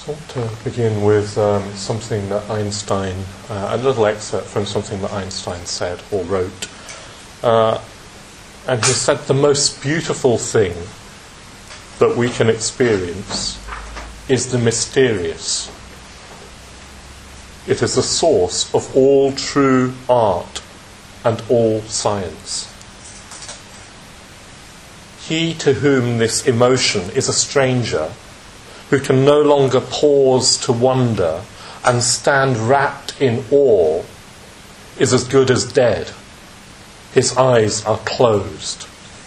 So I want to begin with something that Einstein, a little excerpt from something that Einstein said or wrote. And he said, the most beautiful thing that we can experience is the mysterious. It is the source of all true art and all science. He to whom this emotion is a stranger, who can no longer pause to wonder and stand wrapped in awe, is as good as dead. His eyes are closed.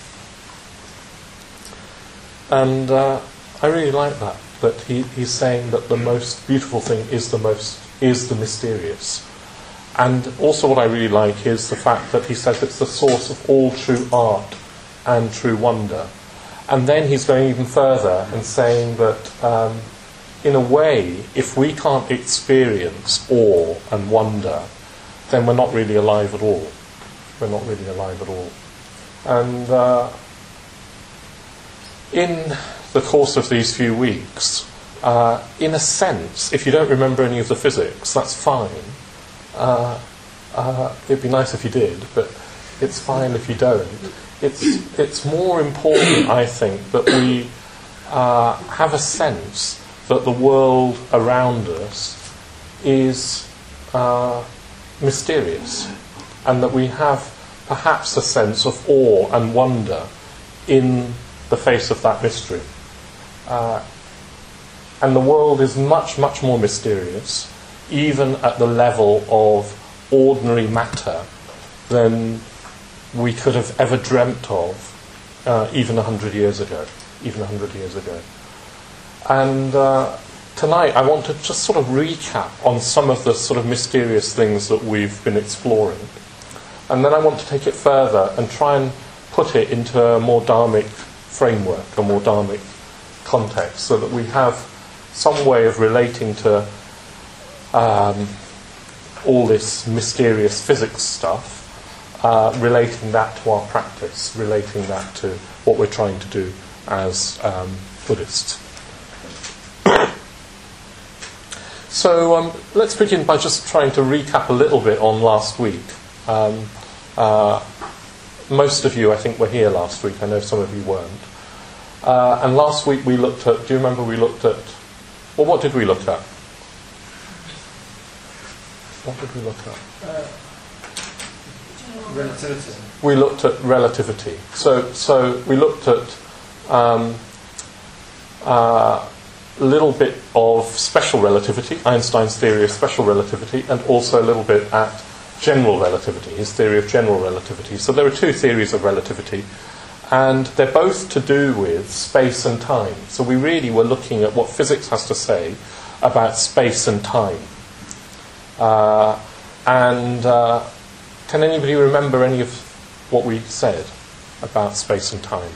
And I really like that he's saying that the most beautiful thing is the mysterious. And also what I really like is the fact that he says it's the source of all true art and true wonder. And then he's going even further and saying that in a way, if we can't experience awe and wonder, then we're not really alive at all. We're not really alive at all. And in the course of these few weeks, in a sense, if you don't remember any of the physics, that's fine. It'd be nice if you did, but it's fine if you don't. It's more important, I think, that we have a sense that the world around us is mysterious, and that we have perhaps a sense of awe and wonder in the face of that mystery. And the world is much, much more mysterious, even at the level of ordinary matter, than we could have ever dreamt of even 100 years ago. And tonight I want to just sort of recap on some of the sort of mysterious things that we've been exploring. And then I want to take it further and try and put it into a more dharmic framework, a more dharmic context, so that we have some way of relating to all this mysterious physics stuff, relating that to our practice, relating that to what we're trying to do as Buddhists. So let's begin by just trying to recap a little bit on last week. Most of you, I think, were here last week. I know some of you weren't. And last week we looked at, do you remember we looked at, well, what did we look at? What did we look at? Relativity. We looked at relativity. So we looked at a little bit of special relativity, Einstein's theory of special relativity, and also a little bit at general relativity, his theory of general relativity. So there are two theories of relativity, and they're both to do with space and time. So we really were looking at what physics has to say about space and time. Can anybody remember any of what we said about space and time?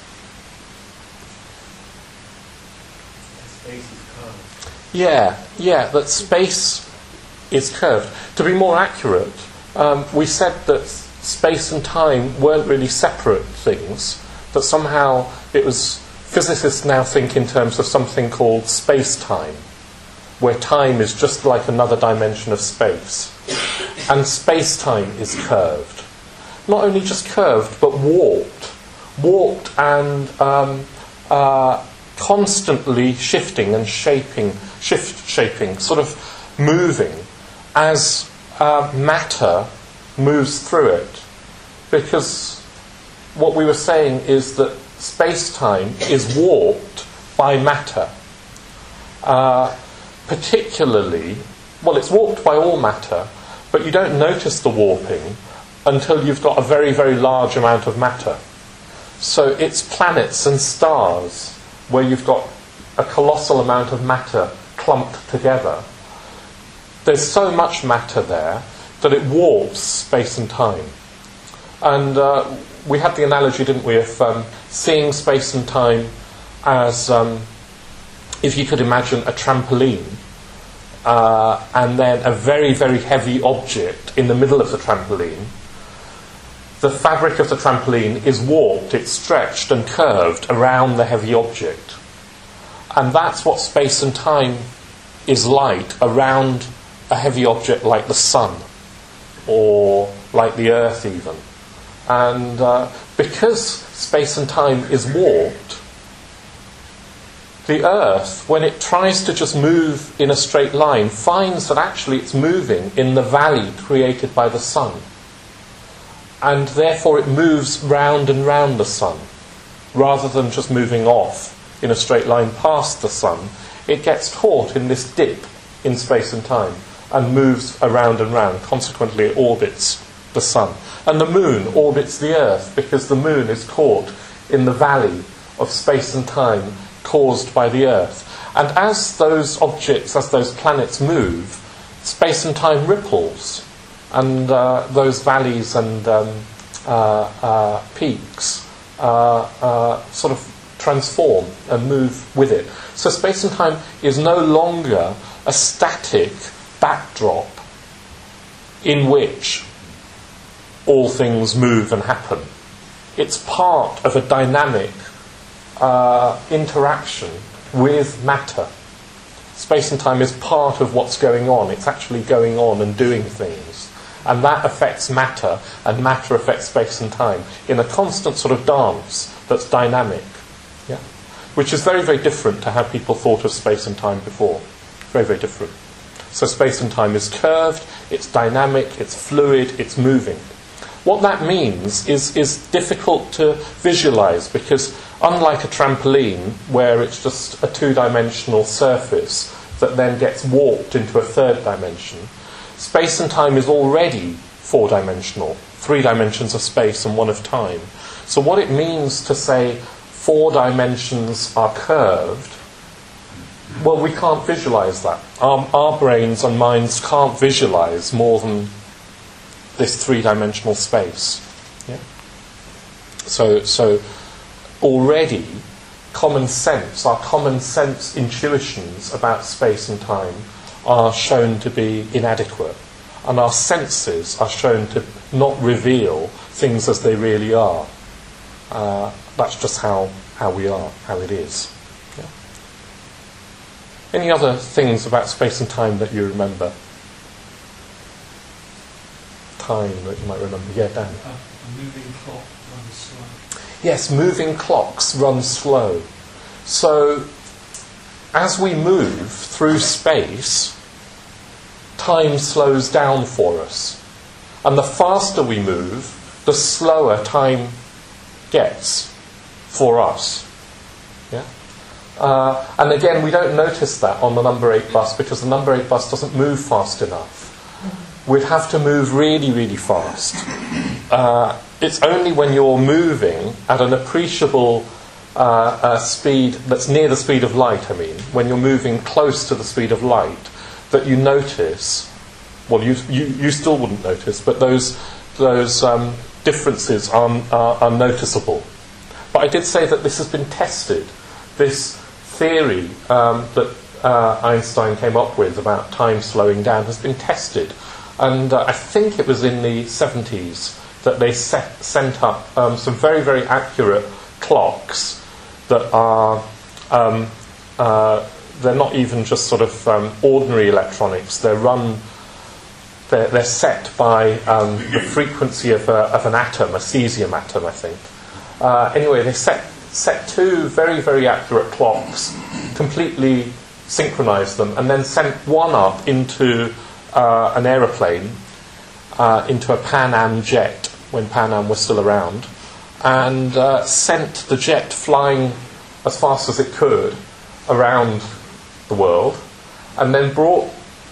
Space is curved. Yeah, that space is curved. To be more accurate, we said that space and time weren't really separate things, that somehow it was, physicists now think in terms of something called space-time, where time is just like another dimension of space. And space-time is curved. Not only just curved, but warped. Warped and constantly shifting and shaping, sort of moving as matter moves through it. Because what we were saying is that space-time is warped by matter. Particularly, well, it's warped by all matter, but you don't notice the warping until you've got a very, very large amount of matter. So it's planets and stars where you've got a colossal amount of matter clumped together. There's so much matter there that it warps space and time. And we had the analogy, didn't we, of seeing space and time as if you could imagine a trampoline, and then a very, very heavy object in the middle of the trampoline. The fabric of the trampoline is warped, it's stretched and curved around the heavy object. And that's what space and time is like around a heavy object like the sun, or like the Earth even. And because space and time is warped, the Earth, when it tries to just move in a straight line, finds that actually it's moving in the valley created by the sun. And therefore it moves round and round the sun, rather than just moving off in a straight line past the sun. It gets caught in this dip in space and time and moves around and round. Consequently, it orbits the sun. And the moon orbits the Earth because the moon is caught in the valley of space and time caused by the Earth. And as those objects, as those planets move, space and time ripples, and those valleys and peaks sort of transform and move with it. So space and time is no longer a static backdrop in which all things move and happen. It's part of a dynamic interaction with matter. Space and time is part of what's going on. It's actually going on and doing things. And that affects matter, and matter affects space and time in a constant sort of dance that's dynamic. Yeah? Which is very, very different to how people thought of space and time before. Very, very different. So space and time is curved, it's dynamic, it's fluid, it's moving. What that means is difficult to visualize, because unlike a trampoline, where it's just a two-dimensional surface that then gets warped into a third dimension, space and time is already four-dimensional, 3 dimensions of space and 1 of time. So what it means to say 4 dimensions are curved, well, we can't visualize that. Our brains and minds can't visualize more than this 3-dimensional space. Yeah? So already common sense, our common sense intuitions about space and time are shown to be inadequate, and our senses are shown to not reveal things as they really are. That's just how we are, how it is. Yeah? Any other things about space and time that you remember? Time that you might remember? Yeah, Dan. A moving clock runs slow. Yes, moving clocks run slow. So, as we move through space, time slows down for us. And the faster we move, the slower time gets for us. Yeah? And again, we don't notice that on the number 8 bus, because the number 8 bus doesn't move fast enough. We'd have to move really, really fast. It's only when you're moving at an appreciable speed that's near the speed of light, when you're moving close to the speed of light, that you notice, well, you still wouldn't notice, but those differences are noticeable. But I did say that this has been tested. This theory that Einstein came up with about time slowing down has been tested. And I think it was in the 70s that they sent up some very, very accurate clocks that are, they're not even just sort of ordinary electronics. They're set by the frequency of an atom, a cesium atom, I think. Anyway, they set 2 very, very accurate clocks, completely synchronized them, and then sent one up into an aeroplane, into a Pan Am jet, when Pan Am was still around, and sent the jet flying as fast as it could around the world, and then brought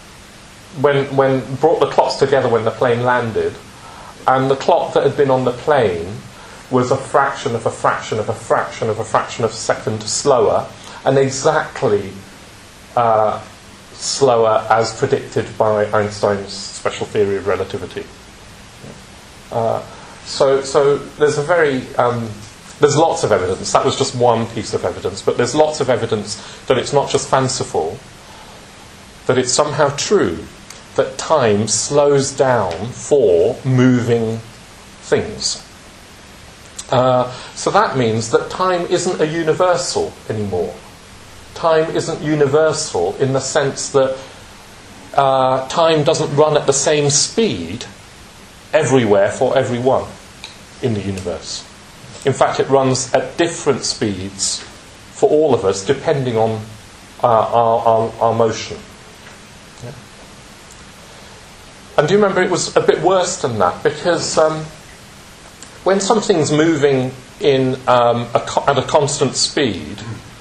the clocks together when the plane landed, and the clock that had been on the plane was a fraction of a fraction of a fraction of a fraction of a second slower, and exactly slower as predicted by Einstein's special theory of relativity. So there's there's lots of evidence. That was just one piece of evidence, but there's lots of evidence that it's not just fanciful, that it's somehow true that time slows down for moving things. So that means that time isn't a universal anymore. time isn't universal in the sense that time doesn't run at the same speed everywhere for everyone in the universe. In fact, it runs at different speeds for all of us, depending on our motion. Yeah. And do you remember it was a bit worse than that? Because when something's moving in at a constant speed,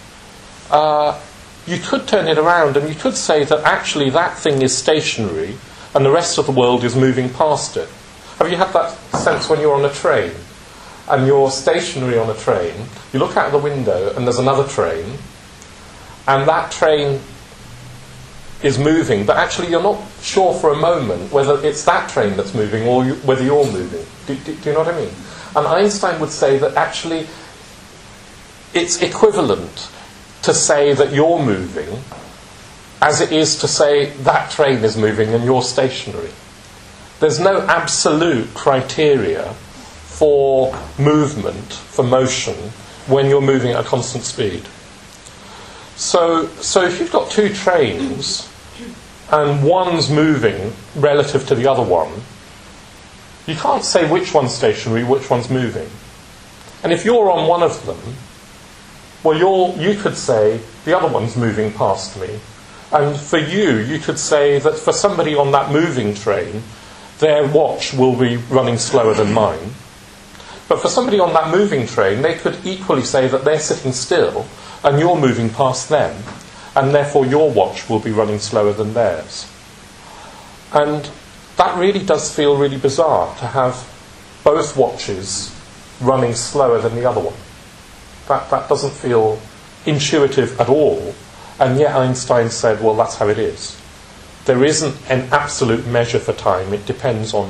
you could turn it around and you could say that actually that thing is stationary and the rest of the world is moving past it. Have you had that sense when you're on a train and you're stationary on a train, you look out the window and there's another train, and that train is moving, but actually you're not sure for a moment whether it's that train that's moving or whether you're moving. Do you know what I mean? And Einstein would say that actually it's equivalent to say that you're moving as it is to say that train is moving and you're stationary. There's no absolute criteria for movement, for motion, when you're moving at a constant speed. So if you've got two trains and one's moving relative to the other one, you can't say which one's stationary, which one's moving. And if you're on one of them, well, you could say the other one's moving past me. And for you could say that for somebody on that moving train, their watch will be running slower than mine. But for somebody on that moving train, they could equally say that they're sitting still and you're moving past them, and therefore your watch will be running slower than theirs. And that really does feel really bizarre, to have both watches running slower than the other one. That doesn't feel intuitive at all, and yet Einstein said, well, that's how it is. There isn't an absolute measure for time. It depends on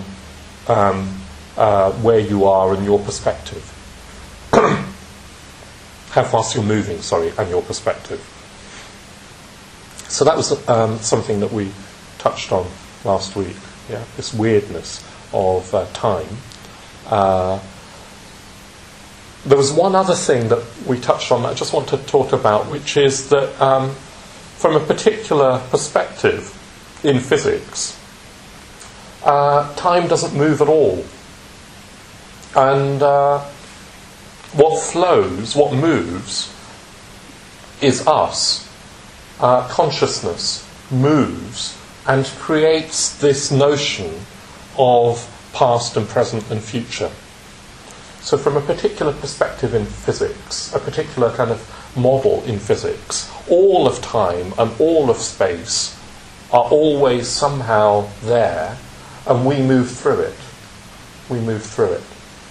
where you are and your perspective. How fast you're moving, and your perspective. So that was something that we touched on last week. Yeah, this weirdness of time. There was one other thing that we touched on that I just want to talk about, which is that from a particular perspective in physics, time doesn't move at all. And what flows, what moves, is us. Consciousness moves and creates this notion of past and present and future. So from a particular perspective in physics, a particular kind of model in physics, all of time and all of space are always somehow there, and we move through it. We move through it.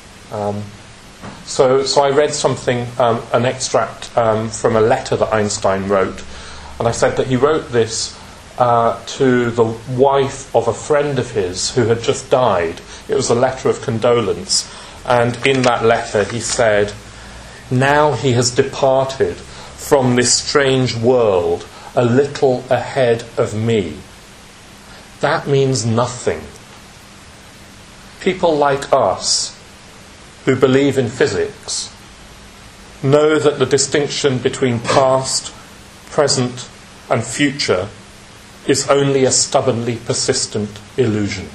So I read something, an extract from a letter that Einstein wrote, and I said that he wrote this to the wife of a friend of his who had just died. It was a letter of condolence, and in that letter he said, "Now he has departed from this strange world a little ahead of me. That means nothing. People like us, who believe in physics, know that the distinction between past, present, and future is only a stubbornly persistent illusion."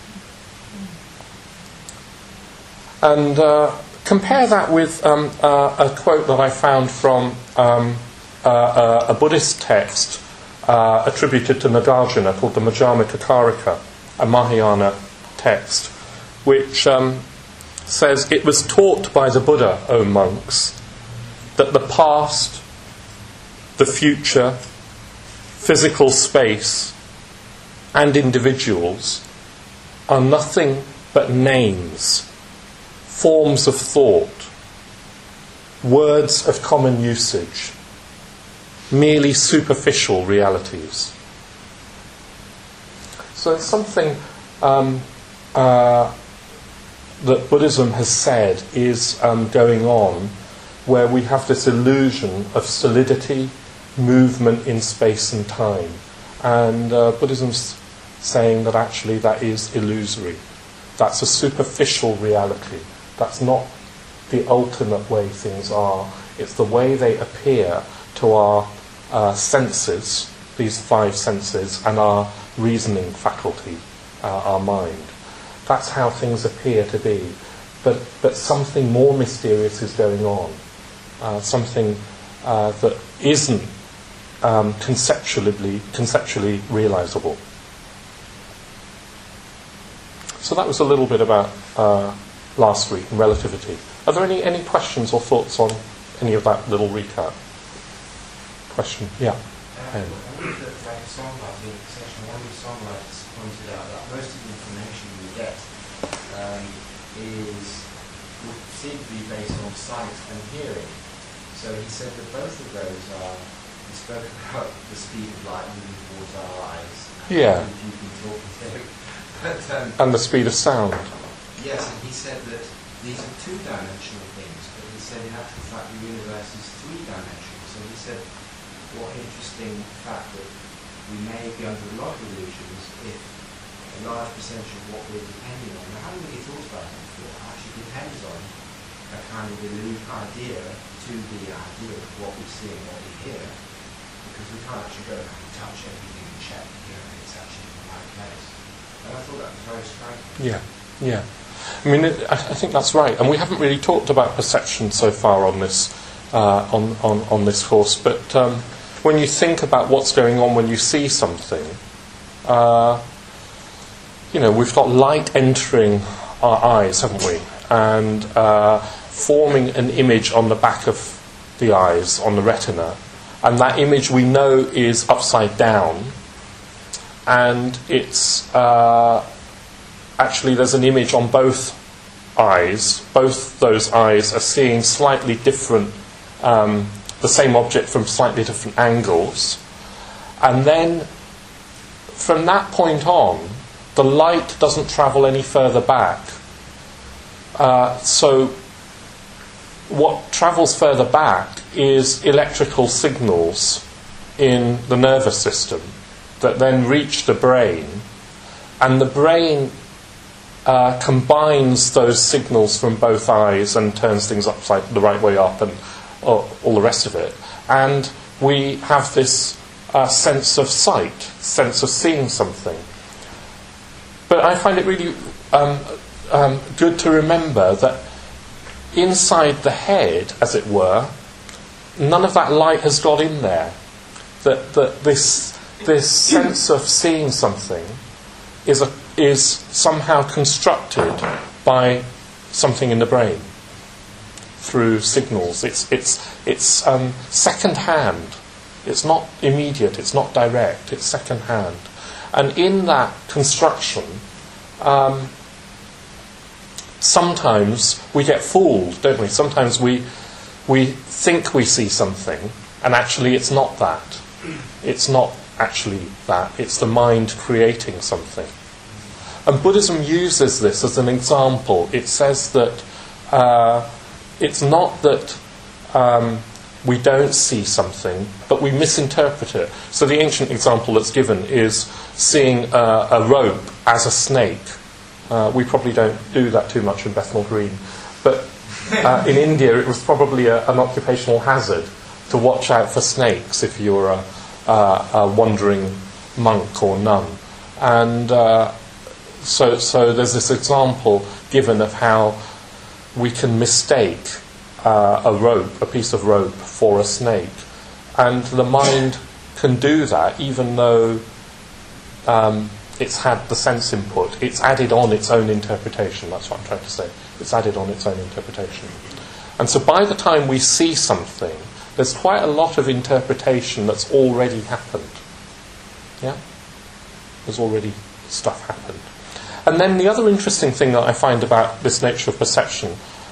And compare that with a quote that I found from a Buddhist text attributed to Nagarjuna called the Majjhima Karika, a Mahayana text, which says, "It was taught by the Buddha, O monks, that the past, the future, physical space, and individuals are nothing but names, forms of thought, words of common usage, merely superficial realities." So it's something that Buddhism has said is going on, where we have this illusion of solidity, movement in space and time. And Buddhism's saying that actually that is illusory. That's a superficial reality. That's not the ultimate way things are. It's the way they appear to our senses, these 5 senses, and our reasoning faculty, our mind. That's how things appear to be. But something more mysterious is going on. Something that isn't conceptually realizable. So that was a little bit about last week and relativity. Are there any questions or thoughts on any of that little recap? Question? Yeah. I believe that like a songwriting session, one of the songwriters pointed out that most of the information we get would seem to be based on sight and hearing. So he said that both of those are, he spoke about the speed of light moving towards our eyes. Yeah. You've been talking to. But, And the speed of sound. yes, and he said that these are 2-dimensional things, but he said in actual fact the universe is 3-dimensional. So he said, what an interesting fact that we may be under a lot of illusions if a large percentage of what we're depending on, I haven't really thought about it before, actually depends on a kind of idea to the idea of what we see and what we hear, because we can't actually go and touch everything and check if it's actually in the right place. And I thought that was very striking. Yeah, yeah. I mean, I think that's right. And we haven't really talked about perception so far on this on this course. But when you think about what's going on when you see something, we've got light entering our eyes, haven't we? And forming an image on the back of the eyes, on the retina. And that image we know is upside down. And it's actually there's an image on both eyes. Both those eyes are seeing slightly different, the same object from slightly different angles. And then from that point on, the light doesn't travel any further back. So what travels further back is electrical signals in the nervous system that then reach the brain, and the brain combines those signals from both eyes and turns things upside the right way up and all the rest of it. And we have this sense of sight, sense of seeing something. But I find it really good to remember that inside the head, as it were, none of that light has got in there. That this sense of seeing something is somehow constructed by something in the brain through signals. It's second hand. It's not immediate. It's not direct. It's second hand. And in that construction, sometimes we get fooled, don't we? Sometimes we think we see something, and actually it's not that. It's not actually that. It's the mind creating something. And Buddhism uses this as an example. It says that it's not that we don't see something, but we misinterpret it. So the ancient example that's given is seeing a rope as a snake. We probably don't do that too much in Bethnal Green. But in India, it was probably an occupational hazard to watch out for snakes if you were a wandering monk or nun. And so there's this example given of how we can mistake a piece of rope for a snake. And the mind can do that even though it's had the sense input. It's added on its own interpretation. That's what I'm trying to say. It's added on its own interpretation. And so by the time we see something, there's quite a lot of interpretation that's already happened. Yeah? There's already stuff happened. And then the other interesting thing that I find about this nature of perception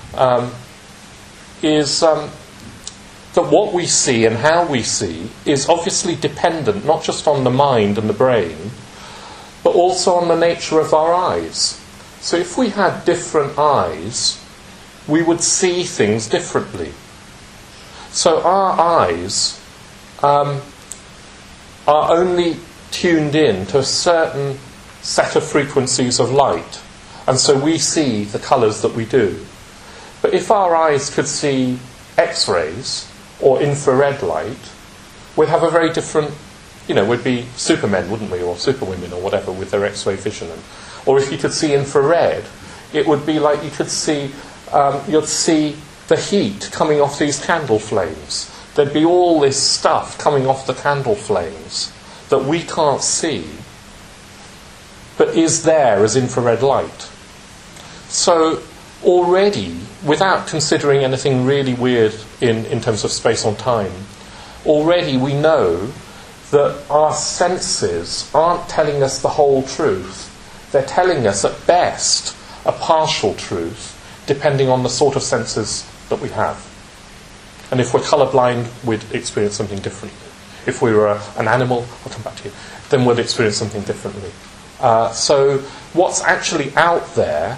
is that what we see and how we see is obviously dependent not just on the mind and the brain, but also on the nature of our eyes. So if we had different eyes, we would see things differently. So our eyes are only tuned in to a certain set of frequencies of light, and so we see the colours that we do. But if our eyes could see X-rays or infrared light, we'd have a very different, we'd be supermen, wouldn't we, or superwomen or whatever with their X-ray vision. Or if you could see infrared, it would be like you could see, you'd see the heat coming off these candle flames. There'd be all this stuff coming off the candle flames that we can't see, but is there as infrared light. So already, without considering anything really weird in terms of space or time, already we know that our senses aren't telling us the whole truth. They're telling us, at best, a partial truth, depending on the sort of senses that we have. And if we're colourblind, we'd experience something differently. If we were an animal, I'll come back to you, then we'd experience something differently. So what's actually out there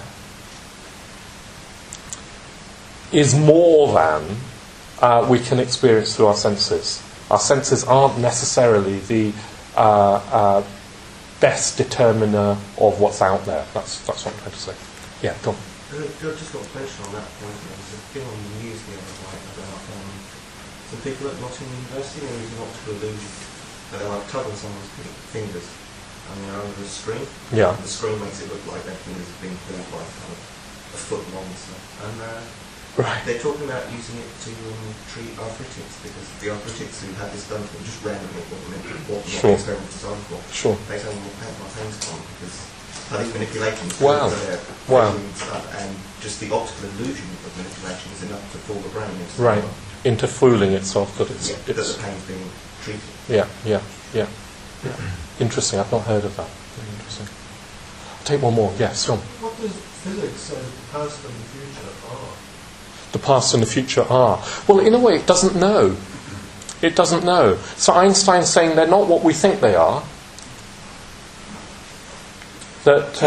is more than we can experience through our senses. Our senses aren't necessarily the best determiner of what's out there. That's what I'm trying to say. Yeah, go on. Just got a mention on that point. There was a thing on the news the other night about some people at Nottingham University are using optical illusion. They're like tugging someone's fingers and they're under a screen. Yeah. The screen makes it look like their fingers are being pulled by kind of a foot long or so. And right. they're talking about using it to treat arthritics, because the arthritics who had this done to them just randomly what the Sure. experiment was designed for. Sure. They say, well, paint my hands on because these manipulations Wow. Wow. and just the optical illusion of manipulation is enough to fool the brain into Right. Into fooling itself that that the pain's being treated. Yeah. Interesting. I've not heard of that. Very interesting. I'll take one more. Yes, John. What does physics say the past and the future are? The past and the future are. Well, in a way, it doesn't know. It doesn't know. So Einstein's saying they're not what we think they are. That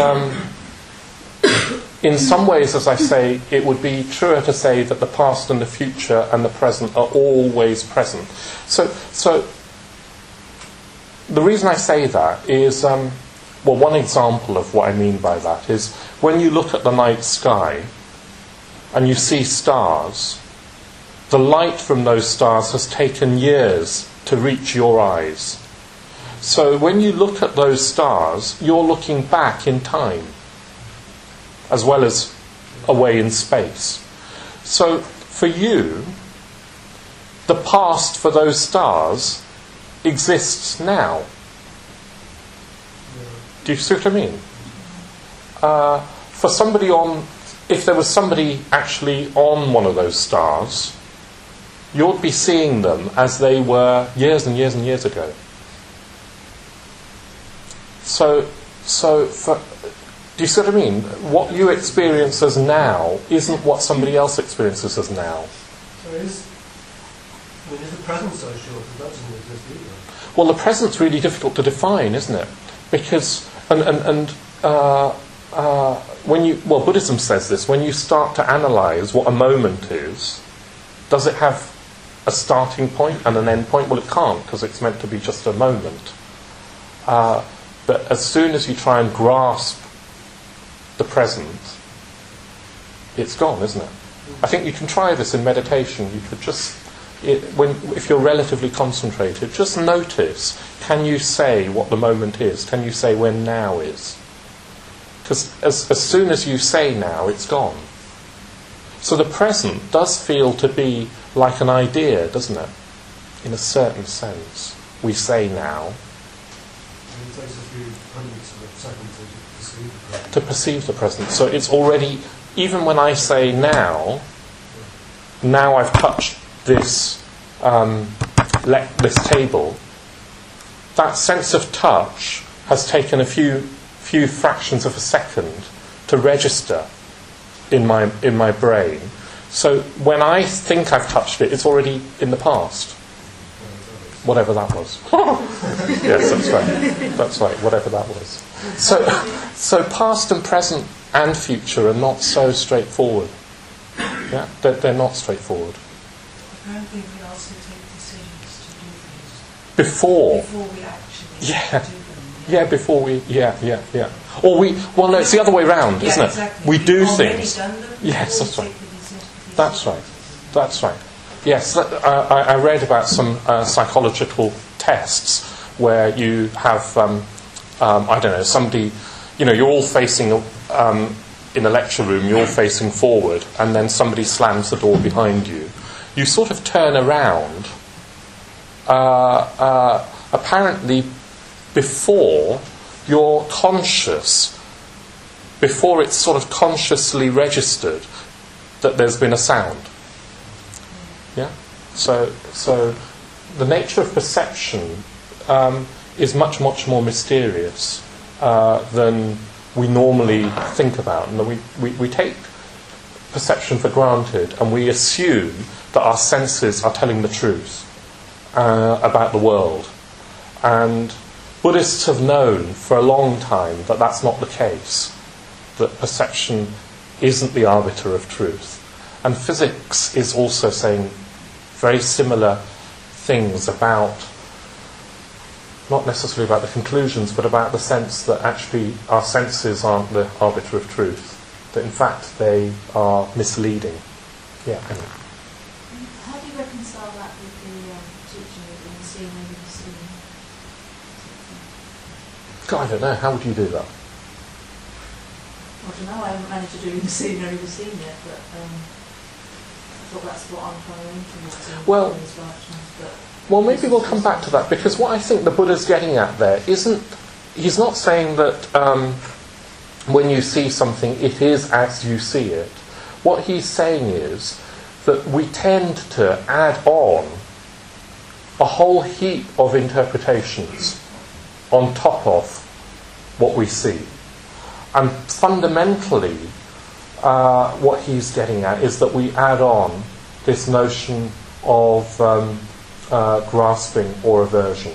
in some ways, as I say, it would be truer to say that the past and the future and the present are always present. So the reason I say that is, one example of what I mean by that is when you look at the night sky and you see stars, the light from those stars has taken years to reach your eyes. So when you look at those stars, you're looking back in time, as well as away in space. So for you, the past for those stars exists now. Do you see what I mean? For somebody if there was somebody actually on one of those stars, you'd be seeing them as they were years and years and years ago. So do you see what I mean? What you experience as now isn't what somebody else experiences as now. So is the present so short that doesn't exist either? Well, the present's really difficult to define, isn't it? Because Buddhism says this. When you start to analyse what a moment is, does it have a starting point and an end point? Well, it can't, because it's meant to be just a moment. But as soon as you try and grasp the present, it's gone, isn't it? I think you can try this in meditation. You could just, if you're relatively concentrated, just notice, can you say what the moment is? Can you say when now is? Because as soon as you say now, it's gone. So the present does feel to be like an idea, doesn't it? In a certain sense. We say now. And it takes a few hundreds of seconds to perceive the present. To perceive the present. So it's already, even when I say now I've touched this this table, that sense of touch has taken a few fractions of a second to register in my brain. So when I think I've touched it, it's already in the past. Whatever that was. Yes, that's right, whatever that was. So past and present and future are not so straightforward. Yeah, they're not straightforward. Apparently we also take decisions to do things Before we actually Yeah. do them. Yeah, before we... Yeah. Or no, it's the other way round, isn't exactly. it? We do We've already things. done them Yes, before that's we right. take the decision. That's right. Yes, I read about some psychological tests where you have, I don't know, somebody, you're all facing, in a lecture room, you're all facing forward, and then somebody slams the door behind you. You sort of turn around, apparently before you're conscious, before it's sort of consciously registered that there's been a sound. Yeah? So the nature of perception is much, much more mysterious than we normally think about. And we take perception for granted, and we assume that our senses are telling the truth about the world. And Buddhists have known for a long time that that's not the case, that perception isn't the arbiter of truth. And physics is also saying very similar things about, not necessarily about the conclusions, but about the sense that actually our senses aren't the arbiter of truth, that in fact they are misleading. Yeah, anyway. How do you reconcile that with the teaching of being seen and being seen? God, I don't know. How would you do that? I don't know, I haven't managed to do being seen or being seen yet, but I thought that's what I'm trying to aim towards. Well, well, maybe we'll come back to that, because what I think the Buddha's getting at there isn't, he's not saying that when you see something it is as you see it. What he's saying is that we tend to add on a whole heap of interpretations on top of what we see. And fundamentally, what he's getting at is that we add on this notion of grasping or aversion.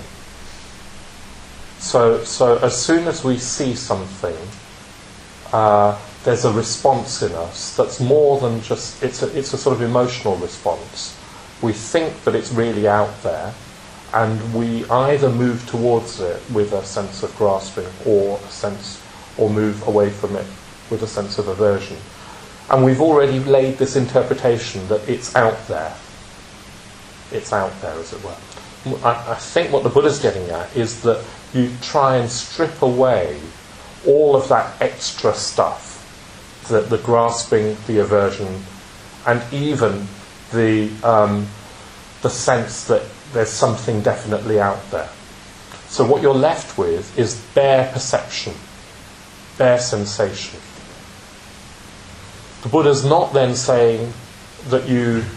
So as soon as we see something, there's a response in us that's more than just, it's a sort of emotional response. We think that it's really out there, and we either move towards it with a sense of grasping or move away from it with a sense of aversion. And we've already laid this interpretation that it's out there. It's out there, as it were. I think what the Buddha's getting at is that you try and strip away all of that extra stuff, the grasping, the aversion, and even the sense that there's something definitely out there. So what you're left with is bare perception, bare sensation. The Buddha's not then saying that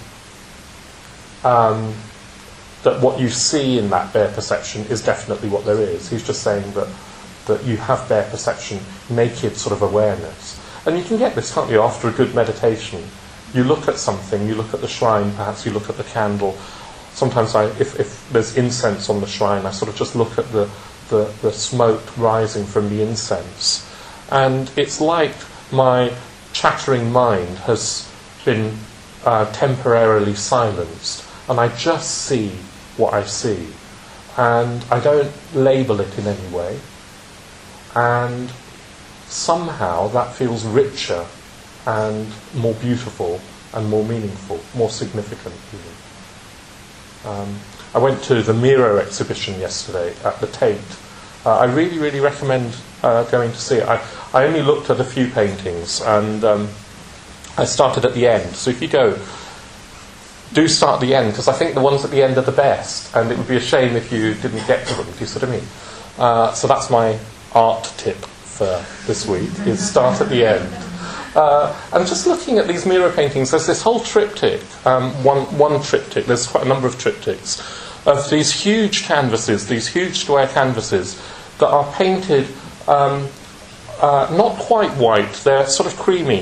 that what you see in that bare perception is definitely what there is. He's just saying that you have bare perception, naked sort of awareness. And you can get this, can't you, after a good meditation. You look at something, you look at the shrine, perhaps you look at the candle. Sometimes if there's incense on the shrine, I sort of just look at the smoke rising from the incense. And it's like my chattering mind has been temporarily silenced, and I just see what I see, and I don't label it in any way, and somehow that feels richer and more beautiful and more meaningful, more significant even. I went to the Miro exhibition yesterday at the Tate. I really, really recommend going to see it. I only looked at a few paintings, and I started at the end. So if you go, do start at the end, because I think the ones at the end are the best, and it would be a shame if you didn't get to them, do you see what I mean? So that's my art tip for this week, is start at the end. And just looking at these Miro paintings, there's this whole triptych, one triptych, there's quite a number of triptychs, of these huge canvases, these huge square canvases that are painted not quite white, they're sort of creamy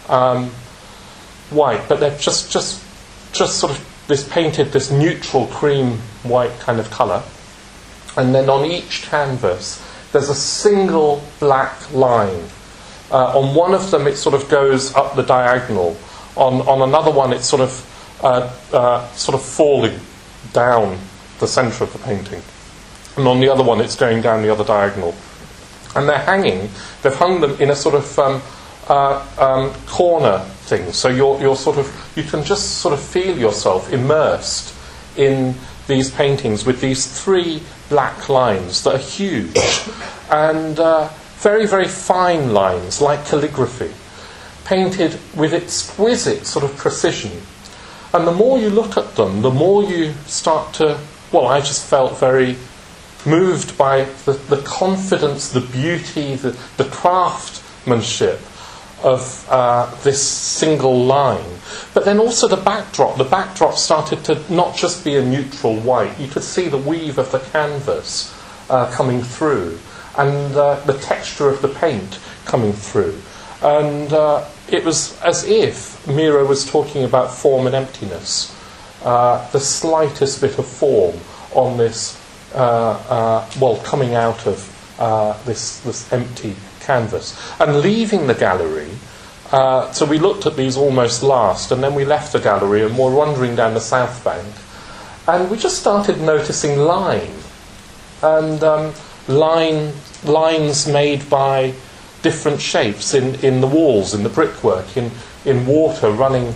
white, but they're just sort of this neutral cream white kind of colour. And then on each canvas there's a single black line. On one of them it sort of goes up the diagonal. On another one it's sort of falling down the centre of the painting. And on the other one it's going down the other diagonal. And they've hung them in a sort of corner things. So you can just sort of feel yourself immersed in these paintings with these 3 black lines that are huge and very, very fine lines like calligraphy, painted with exquisite sort of precision. And the more you look at them, the more you start to, well, I just felt very moved by the confidence, the beauty, the craftsmanship of this single line. But then also the backdrop. The backdrop started to not just be a neutral white. You could see the weave of the canvas coming through, and the texture of the paint coming through. And it was as if Miro was talking about form and emptiness. The slightest bit of form on this, coming out of this empty canvas. And leaving the gallery, so we looked at these almost last, and then we left the gallery and were wandering down the south bank, and we just started noticing line, and lines made by different shapes in the walls, in the brickwork, in water running,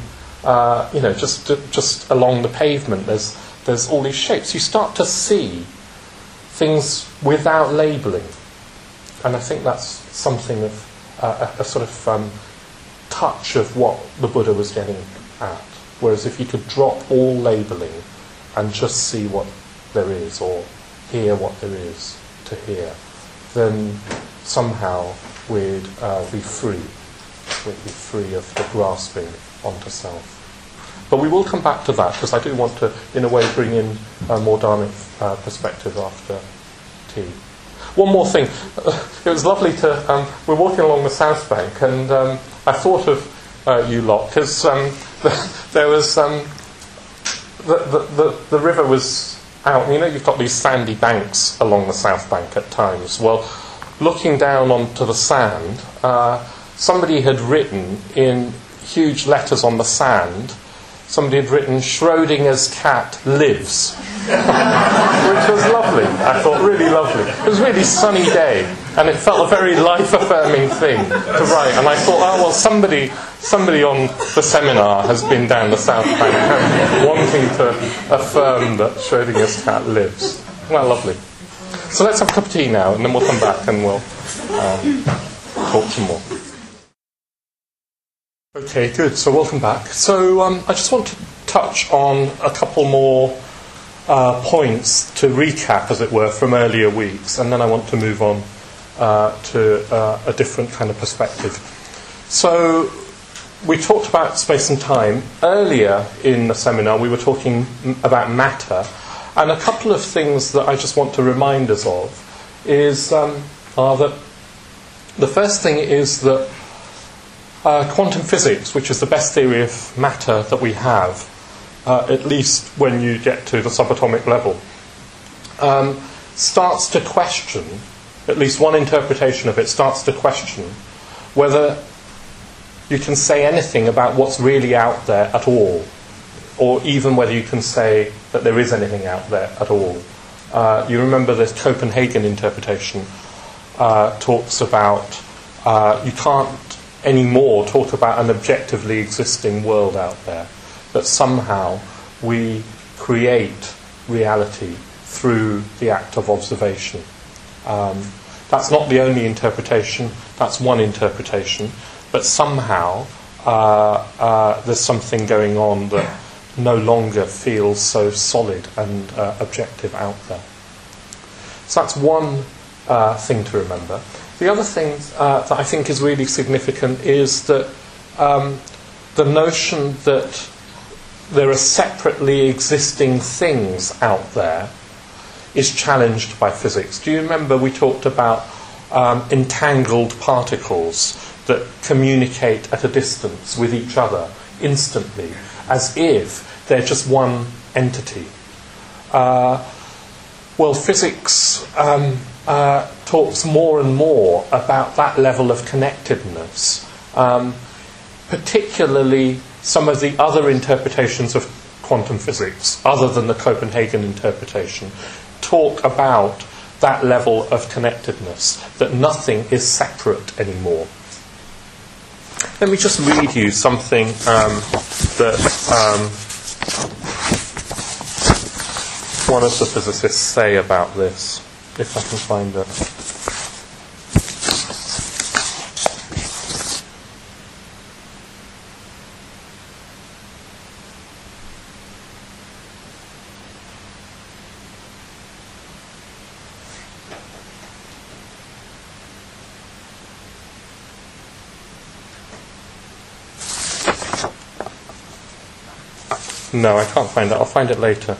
just along the pavement. There's all these shapes. You start to see things without labelling, and I think that's something of a sort of touch of what the Buddha was getting at. Whereas if you could drop all labelling and just see what there is, or hear what there is to hear, then somehow we'd be free. We'd be free of the grasping onto self. But we will come back to that, because I do want to, in a way, bring in a more dharmic perspective after tea. One more thing. It was lovely to... we're walking along the south bank, and I thought of you lot, because there was... the river was out. You know, you've got these sandy banks along the south bank at times. Well, looking down onto the sand, somebody had written in huge letters on the sand, somebody had written, "Schrodinger's cat lives," which was lovely. I thought, really lovely. It was a really sunny day, and it felt a very life-affirming thing to write. And I thought, oh, well, somebody on the seminar has been down the south bank wanting to affirm that Schrodinger's cat lives. Well, lovely. So let's have a cup of tea now, and then we'll come back and we'll talk some more. Okay, good. So welcome back. So I just want to touch on a couple more points to recap, as it were, from earlier weeks, and then I want to move on to a different kind of perspective. So we talked about space and time. Earlier in the seminar, we were talking about matter, and a couple of things that I just want to remind us of are that the first thing is that quantum physics, which is the best theory of matter that we have, at least when you get to the subatomic level, starts to question, at least one interpretation of it starts to question whether you can say anything about what's really out there at all, or even whether you can say that there is anything out there at all. You remember the Copenhagen interpretation talks about you can't anymore talk about an objectively existing world out there, that somehow we create reality through the act of observation. That's not the only interpretation, that's one interpretation, but somehow there's something going on that no longer feels so solid and objective out there. So that's one thing to remember. The other thing that I think is really significant is that the notion that there are separately existing things out there is challenged by physics. Do you remember we talked about entangled particles that communicate at a distance with each other instantly, as if they're just one entity? Well, physics talks more and more about that level of connectedness. Particularly some of the other interpretations of quantum physics, other than the Copenhagen interpretation, talk about that level of connectedness, that nothing is separate anymore. Let me just read you something that one of the physicists say about this, if I can find it. No, I can't find it. I'll find it later.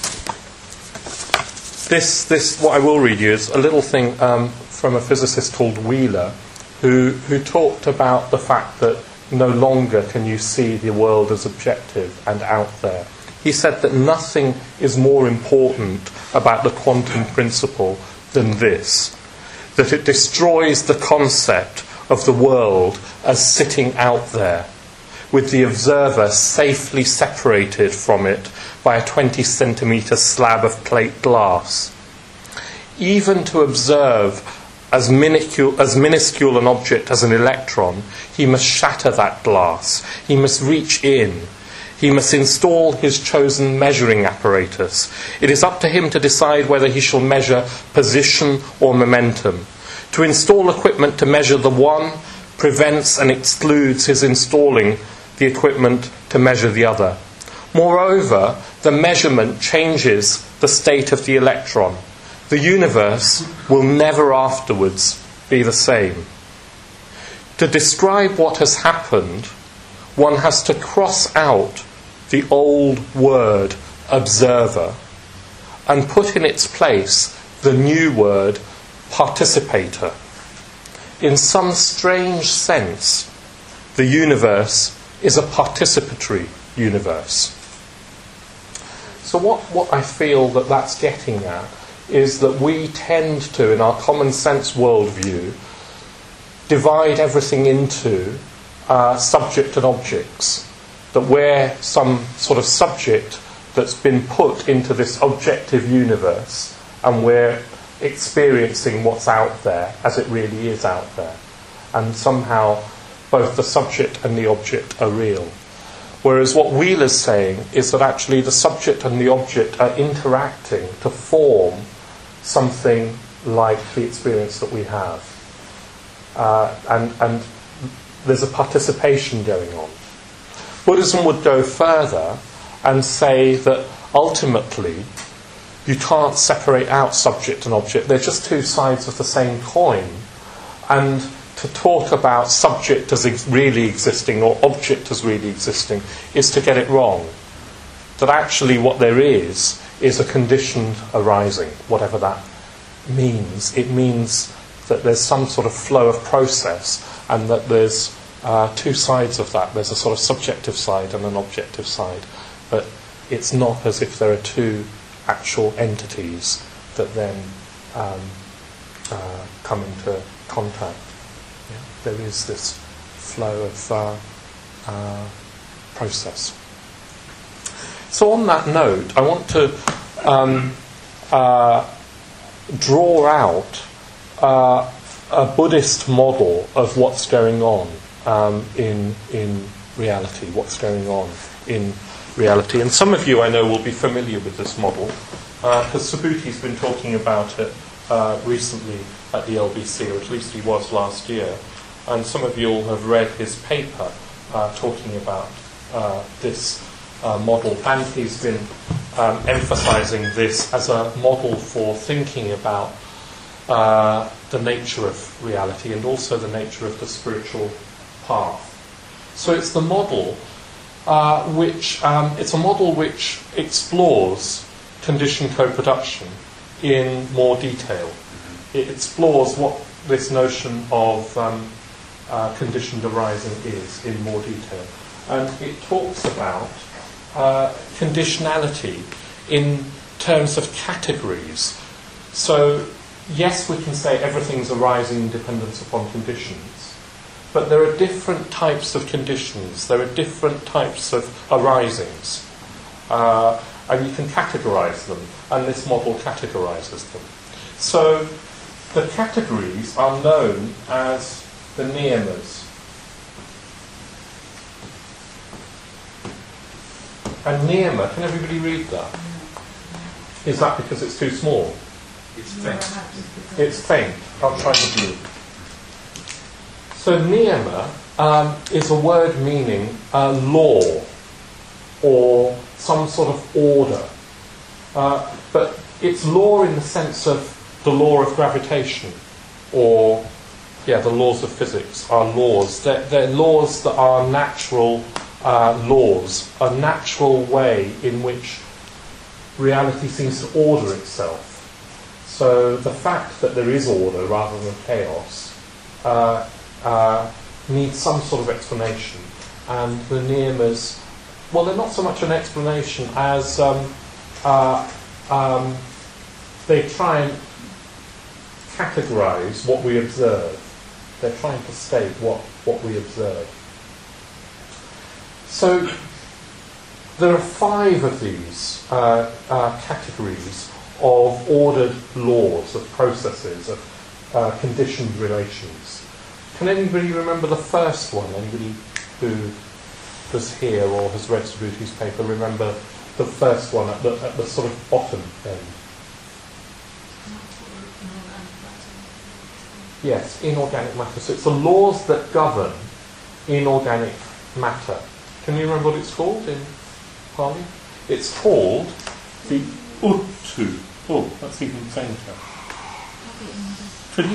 This, what I will read you is a little thing from a physicist called Wheeler, who talked about the fact that no longer can you see the world as objective and out there. He said that nothing is more important about the quantum principle than this, that it destroys the concept of the world as sitting out there, with the observer safely separated from it by a 20 centimetre slab of plate glass. Even to observe as minuscule an object as an electron, he must shatter that glass. He must reach in. He must install his chosen measuring apparatus. It is up to him to decide whether he shall measure position or momentum. To install equipment to measure the one prevents and excludes his installing the equipment to measure the other. Moreover, the measurement changes the state of the electron. The universe will never afterwards be the same. To describe what has happened, one has to cross out the old word observer and put in its place the new word participator. In some strange sense, the universe is a participatory universe. So what I feel that that's getting at is that we tend to, in our common sense worldview, divide everything into subject and objects. That we're some sort of subject that's been put into this objective universe, and we're experiencing what's out there as it really is out there. And somehow both the subject and the object are real. Whereas what Wheeler's saying is that actually the subject and the object are interacting to form something like the experience that we have. And there's a participation going on. Buddhism would go further and say that ultimately you can't separate out subject and object. They're just two sides of the same coin. And to talk about subject as really existing or object as really existing is to get it wrong. That actually what there is a conditioned arising, whatever that means. It means that there's some sort of flow of process, and that there's two sides of that. There's a sort of subjective side and an objective side. But it's not as if there are two actual entities that then come into contact. There is this flow of process. So on that note, I want to draw out a Buddhist model of what's going on in reality, what's going on in reality. And some of you I know will be familiar with this model, because Subhuti's been talking about it recently at the LBC, or at least he was last year. And some of you will have read his paper talking about this model, and he's been emphasising this as a model for thinking about the nature of reality and also the nature of the spiritual path. So it's the model which explores conditioned co-production in more detail. It explores what this notion of conditioned arising is in more detail. And it talks about conditionality in terms of categories. So, yes, we can say everything's arising in dependence upon conditions, but there are different types of conditions, there are different types of arisings, and you can categorize them, and this model categorizes them. So, the categories are known as the niyamas. And Neema, can everybody read that? Is that because it's too small? It's No, I faint. haven't. It's faint. I'll try the blue. So Neema is a word meaning law or some sort of order. But it's law in the sense of the law of gravitation or, the laws of physics are laws. They're laws that are natural laws, a natural way in which reality seems to order itself. So the fact that there is order rather than chaos needs some sort of explanation. And the Neemas, well, they're not so much an explanation as they try and categorize what we observe. They're trying to state what we observe. So there are 5 of these categories of ordered laws, of processes, of conditioned relations. Can anybody remember the first one? Anybody who was here or has read Subuti's paper remember the first one at the sort of bottom end? Yes, inorganic matter. So it's the laws that govern inorganic matter. Can you remember what it's called in Pali? It's called the Uttu. Oh, that's even fainter. Pretty.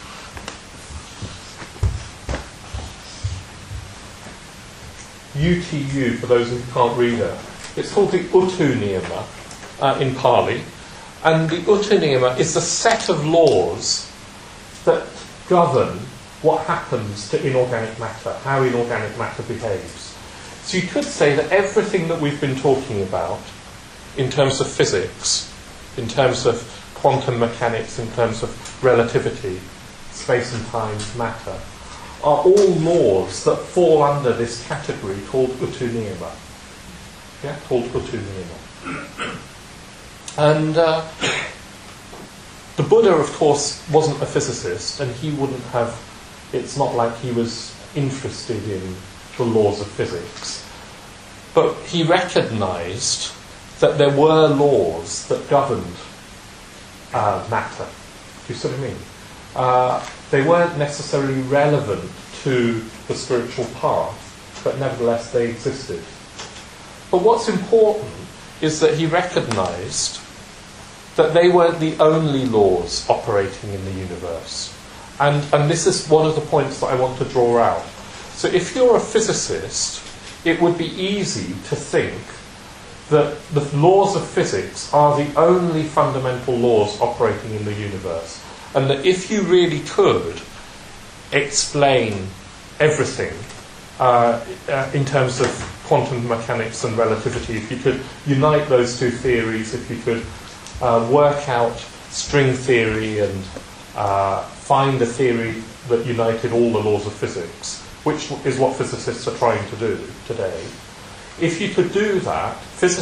UTU, for those who can't read it. It's called the Uttu Niyama in Pali. And the Uttu Niyama is the set of laws that govern what happens to inorganic matter, how inorganic matter behaves. So you could say that everything that we've been talking about in terms of physics, in terms of quantum mechanics, in terms of relativity, space and time, matter, are all laws that fall under this category called Uttu Niyama. Yeah, called Uttu Niyama. And the Buddha, of course, wasn't a physicist, and he wouldn't have, it's not like he was interested in the laws of physics. But he recognized that there were laws that governed matter. Do you see what I mean? They weren't necessarily relevant to the spiritual path, but nevertheless they existed. But what's important is that he recognized that they weren't the only laws operating in the universe. And this is one of the points that I want to draw out. So if you're a physicist, it would be easy to think that the laws of physics are the only fundamental laws operating in the universe. And that if you really could explain everything in terms of quantum mechanics and relativity, if you could unite those two theories, if you could work out string theory and find a theory that united all the laws of physics, which is what physicists are trying to do today. If you could do that,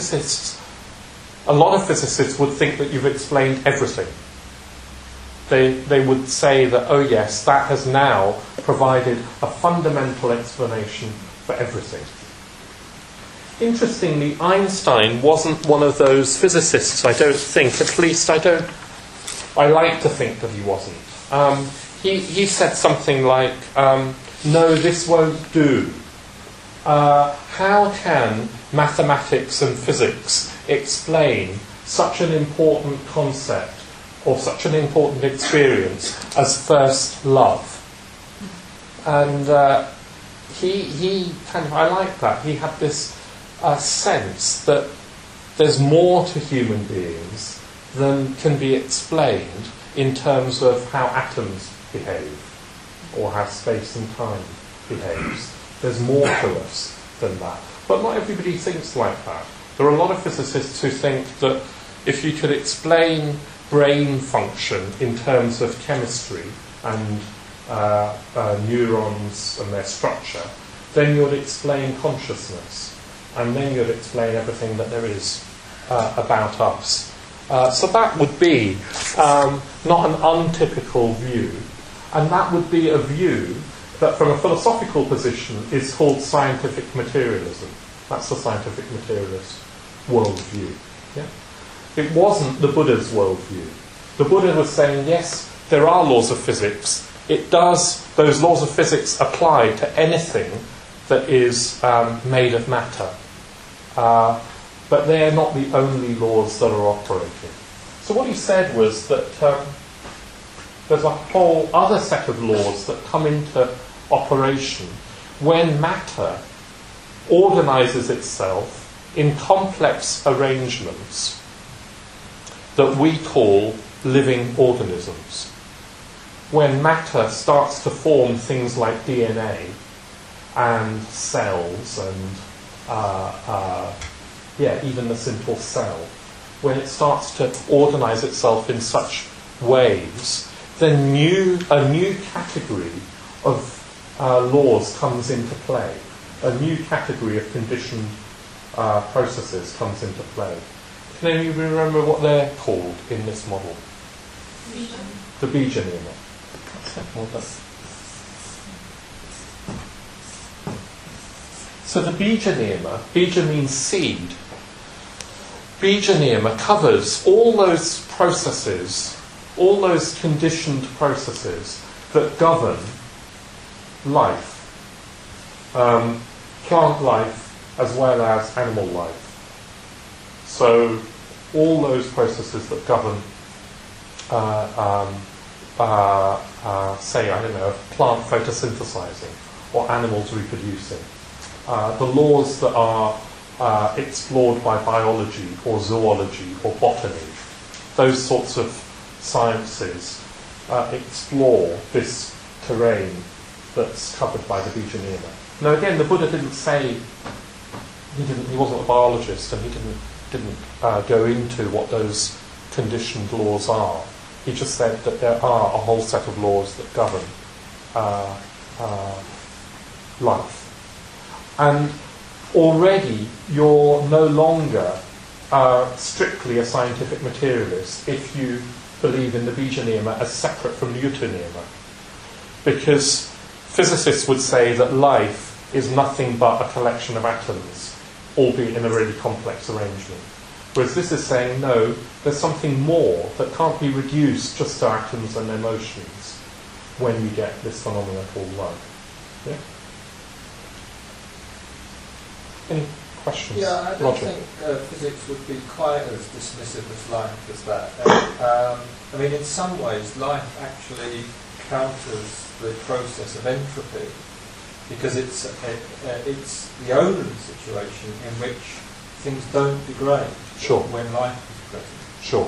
a lot of physicists would think that you've explained everything. They would say that, oh yes, that has now provided a fundamental explanation for everything. Interestingly, Einstein wasn't one of those physicists, I don't think. At least I like to think that he wasn't. He said something like, no, this won't do. How can mathematics and physics explain such an important concept or such an important experience as first love? And he kind of, I like that. He had this sense that there's more to human beings than can be explained in terms of how atoms behave or how space and time behaves. There's more to us than that. But not everybody thinks like that. There are a lot of physicists who think that if you could explain brain function in terms of chemistry and neurons and their structure, then you'd explain consciousness. And then you'd explain everything that there is about us. So that would be not an untypical view. And that would be a view that from a philosophical position is called scientific materialism. That's the scientific materialist worldview. Yeah? It wasn't the Buddha's worldview. The Buddha was saying, yes, there are laws of physics. Those laws of physics apply to anything that is made of matter. But they're not the only laws that are operating. So what he said was that there's a whole other set of laws that come into operation when matter organizes itself in complex arrangements that we call living organisms. When matter starts to form things like DNA and cells and even the simple cell, when it starts to organize itself in such ways, then a new category of laws comes into play. A new category of conditioned processes comes into play. Can anyone remember what they're called in this model? The Bija Niyama. So the Bija Niyama, Bija means seed. Bija Niyama covers all those processes, all those conditioned processes that govern life, plant life as well as animal life. So all those processes that govern, plant photosynthesizing or animals reproducing. The laws that are explored by biology or zoology or botany, those sorts of sciences explore this terrain that's covered by the Bija Niyama. Now again, the Buddha didn't say, he wasn't a biologist and he didn't go into what those conditioned laws are. He just said that there are a whole set of laws that govern life. And already you're no longer strictly a scientific materialist if you believe in the Bija Niyama as separate from the Yutu Niyama. Because physicists would say that life is nothing but a collection of atoms, albeit in a really complex arrangement. Whereas this is saying, no, there's something more that can't be reduced just to atoms and emotions when you get this phenomenon called life. Yeah? Any questions? Yeah, I don't Roger? think physics would be quite as dismissive as life as that. I mean, in some ways, life actually counters the process of entropy because it's the only situation in which things don't degrade. Sure. When life is present. Sure.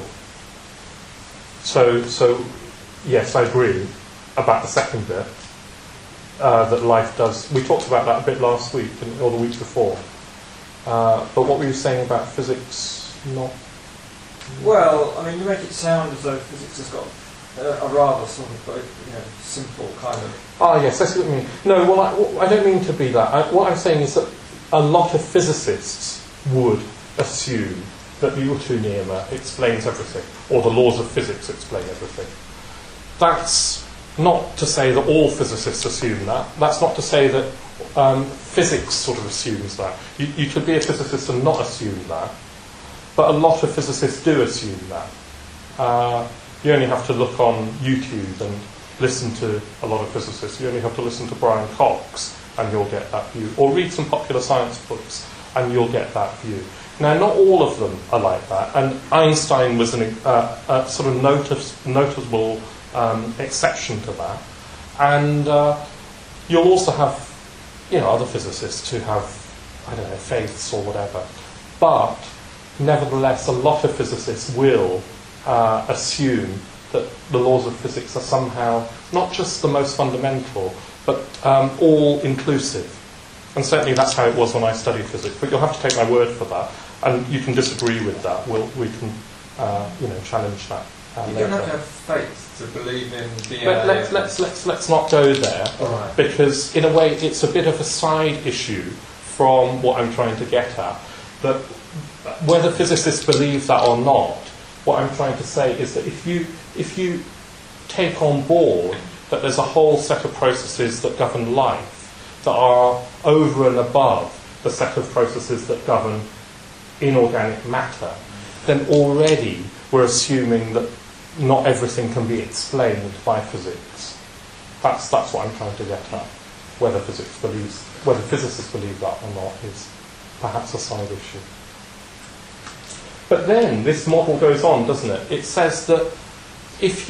So yes, I agree about the second bit, that life does. We talked about that a bit last week, or the week before. But what were you saying about physics not... Well, I mean, you make it sound as though physics has got a rather sort of simple kind of... Ah, yes, I see what you mean. No, well, I don't mean to be that. What I'm saying is that a lot of physicists would assume that the Yutu Niyama explains everything, or the laws of physics explain everything. That's not to say that all physicists assume that. That's not to say that physics sort of assumes that. You could be a physicist and not assume that, but a lot of physicists do assume that. You only have to look on YouTube and listen to a lot of physicists. You only have to listen to Brian Cox and you'll get that view. Or read some popular science books and you'll get that view. Now, not all of them are like that, and Einstein was a sort of noticeable exception to that. And you'll also have, other physicists who have, faiths or whatever. But nevertheless, a lot of physicists will assume that the laws of physics are somehow not just the most fundamental, but all-inclusive. And certainly that's how it was when I studied physics. But you'll have to take my word for that, and you can disagree with that. We can, challenge that. You don't have to have faith to believe in DNA. But let's not go there, Right. Because in a way it's a bit of a side issue from what I'm trying to get at. That whether physicists believe that or not, what I'm trying to say is that if you take on board that there's a whole set of processes that govern life that are over and above the set of processes that govern inorganic matter, then already we're assuming that not everything can be explained by physics. That's what I'm trying to get at. Whether physicists believe that or not is perhaps a side issue. But then this model goes on, doesn't it? It says that if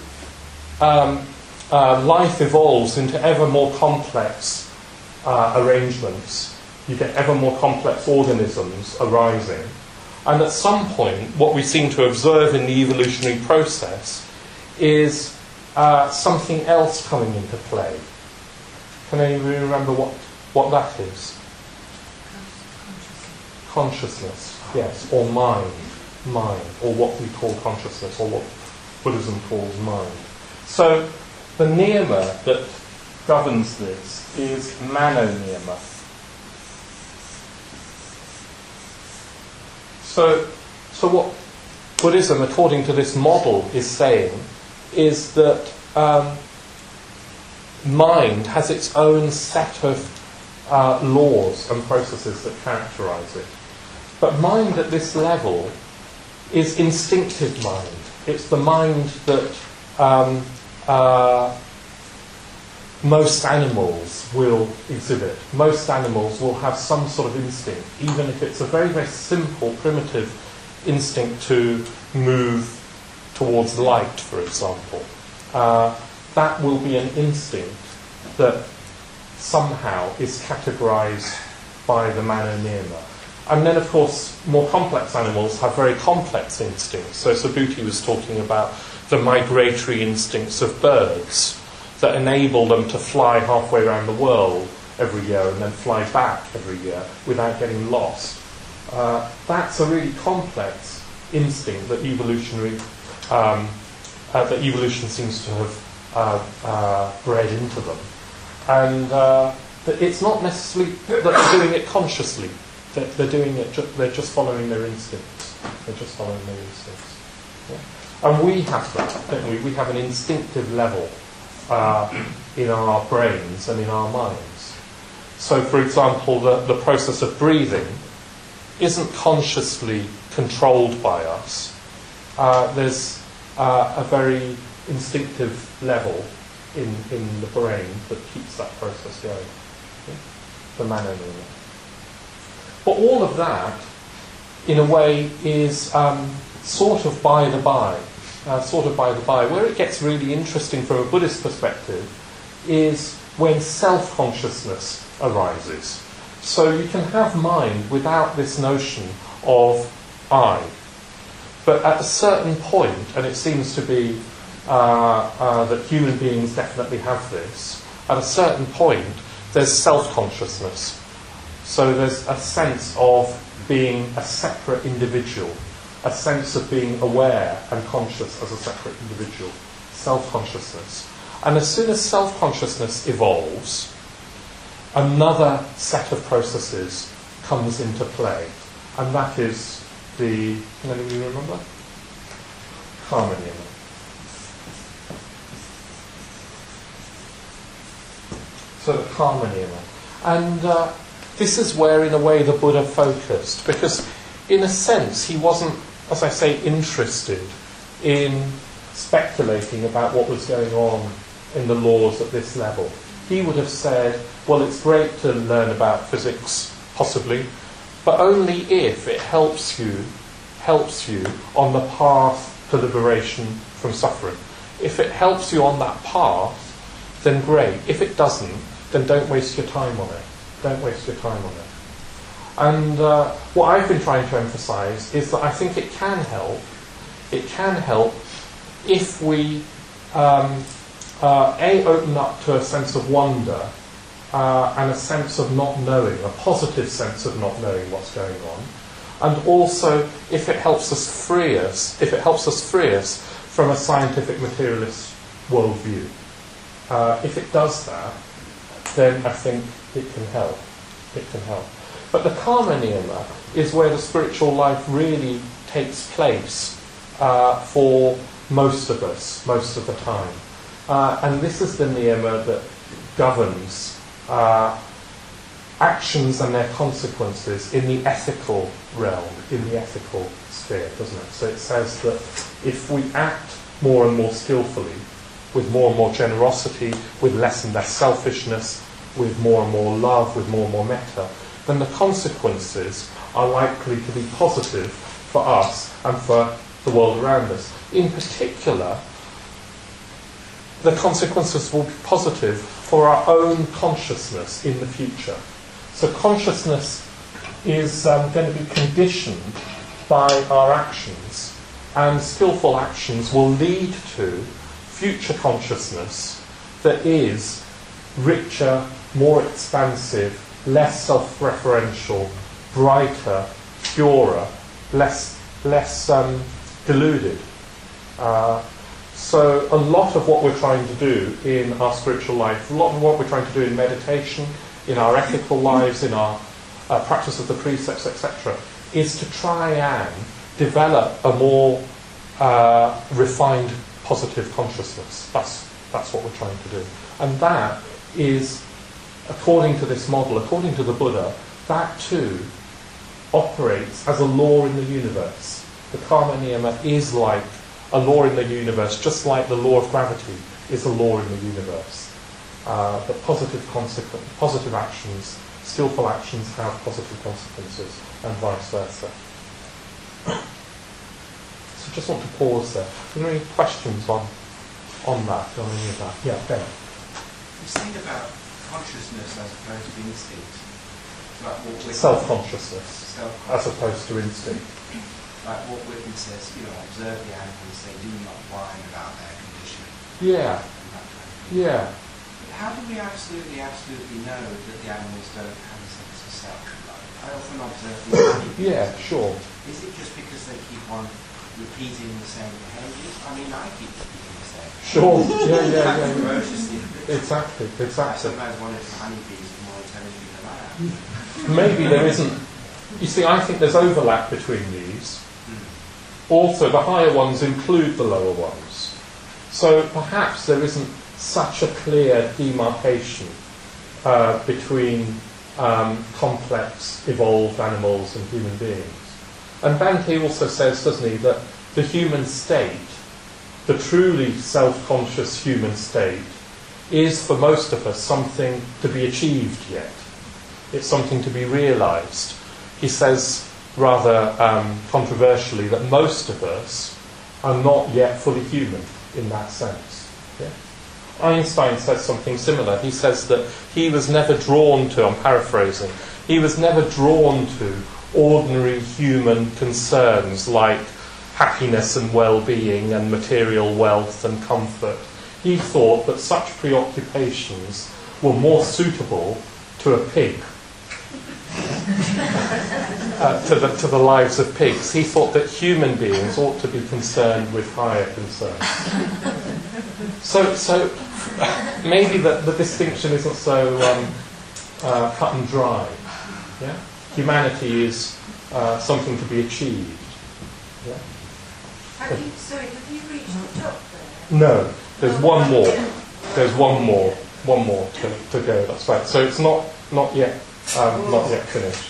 life evolves into ever more complex arrangements, you get ever more complex organisms arising, and at some point what we seem to observe in the evolutionary process is something else coming into play. Can anybody remember what that is? Consciousness, yes, or mind, or what we call consciousness, or what Buddhism calls mind. So the niyama that governs this is mano-niyama. So what Buddhism, according to this model, is saying is that mind has its own set of laws and processes that characterize it. But mind at this level is instinctive mind. It's the mind that most animals will exhibit. Most animals will have some sort of instinct, even if it's a very, very simple, primitive instinct to move towards light, for example. That will be an instinct that somehow is categorized by the mano-niyama. And then, of course, more complex animals have very complex instincts. So Subhuti was talking about the migratory instincts of birds that enable them to fly halfway around the world every year and then fly back every year without getting lost. That's a really complex instinct that evolution seems to have bred into them. And it's not necessarily that they're doing it consciously. They're doing it. They're just following their instincts. Yeah? And we have that, don't we? We have an instinctive level in our brains and in our minds. So, for example, the process of breathing isn't consciously controlled by us. There's a very instinctive level in the brain that keeps that process going. Okay? The mano-niyama. But all of that, in a way, is sort of by the by. Where it gets really interesting from a Buddhist perspective is when self-consciousness arises. So you can have mind without this notion of I. But at a certain point, and it seems to be that human beings definitely have this, at a certain point there's self-consciousness. So there's a sense of being a separate individual, a sense of being aware and conscious as a separate individual, self-consciousness. And as soon as self-consciousness evolves, another set of processes comes into play. And that is the, can anybody remember? Karma-niyama. So the Karma-niyama. And this is where, in a way, the Buddha focused, because, in a sense, he wasn't, as I say, interested in speculating about what was going on in the laws at this level. He would have said, well, it's great to learn about physics, possibly, but only if it helps you on the path to liberation from suffering. If it helps you on that path, then great. If it doesn't, then don't waste your time on it. Don't waste your time on it. And what I've been trying to emphasize is that I think it can help. It can help if we open up to a sense of wonder and a sense of not knowing, a positive sense of not knowing what's going on, and also if it helps us free us from a scientific materialist worldview. If it does that, then I think it can help. But the Karma-niyama is where the spiritual life really takes place for most of us, most of the time. And this is the niyama that governs actions and their consequences in the ethical realm, in the ethical sphere, doesn't it? So it says that if we act more and more skillfully, with more and more generosity, with less and less selfishness, with more and more love, with more and more metta, then the consequences are likely to be positive for us and for the world around us. In particular, the consequences will be positive for our own consciousness in the future. So consciousness is going to be conditioned by our actions, and skillful actions will lead to future consciousness that is richer, more expansive, less self-referential, brighter, purer, less deluded. So a lot of what we're trying to do in our spiritual life, a lot of what we're trying to do in meditation, in our ethical lives, in our practice of the precepts, etc., is to try and develop a more refined, positive consciousness. That's what we're trying to do. And that is, according to this model, according to the Buddha, that too operates as a law in the universe. The karma niyama is like a law in the universe, just like the law of gravity is a law in the universe. But positive actions, skillful actions have positive consequences, and vice versa. So just want to pause there. Are there any questions on that, on any of that? Yeah, Ben. You think about consciousness as opposed to instinct. Like what Self-consciousness, as opposed to instinct. Like what Whitman says, observe the animals, they do not whine about their condition. Yeah. And that kind of thing. Yeah. But how do we absolutely know that the animals don't have a sense of self? I often observe the animals. Yeah, sure. Is it just because they keep on repeating the same behaviours? I mean, I keep repeating the same. Sure. Yeah. Ferociously. Exactly. I sometimes wonder if the honeybees are more intelligent than I am. Maybe there isn't. You see, I think there's overlap between these. Also, the higher ones include the lower ones. So perhaps there isn't such a clear demarcation between complex, evolved animals and human beings. And Bhante also says, doesn't he, that the human state, the truly self-conscious human state, is for most of us something to be achieved yet. It's something to be realised. He says, rather controversially, that most of us are not yet fully human in that sense. Yeah? Einstein says something similar. He says that he was never drawn to, I'm paraphrasing, he was never drawn to ordinary human concerns like happiness and well-being and material wealth and comfort. He thought that such preoccupations were more suitable to a pig. To the lives of pigs. He thought that human beings ought to be concerned with higher concerns. So maybe the distinction isn't so cut and dry. Yeah? Humanity is something to be achieved. Yeah? Have you reached the top there? No, there's one more. There's one more to go. That's right. So it's not yet finished.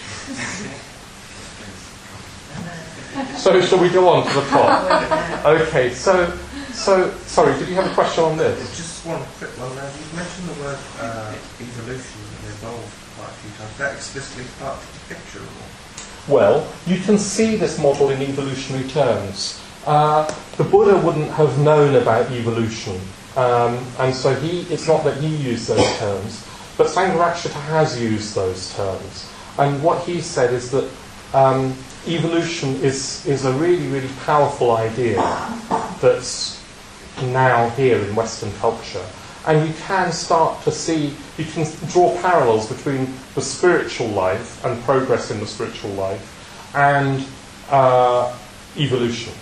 So shall we go on to the top? Okay. So sorry. Did you have a question on this? Just one quick one. You've mentioned the word evolution and evolved quite a few times. Is that explicitly part of the picture, or? Well, you can see this model in evolutionary terms. The Buddha wouldn't have known about evolution, and so it's not that he used those terms, but Sangharakshita has used those terms. And what he said is that evolution is a really, really powerful idea that's now here in Western culture. And you can start to see, you can draw parallels between the spiritual life and progress in the spiritual life and evolution.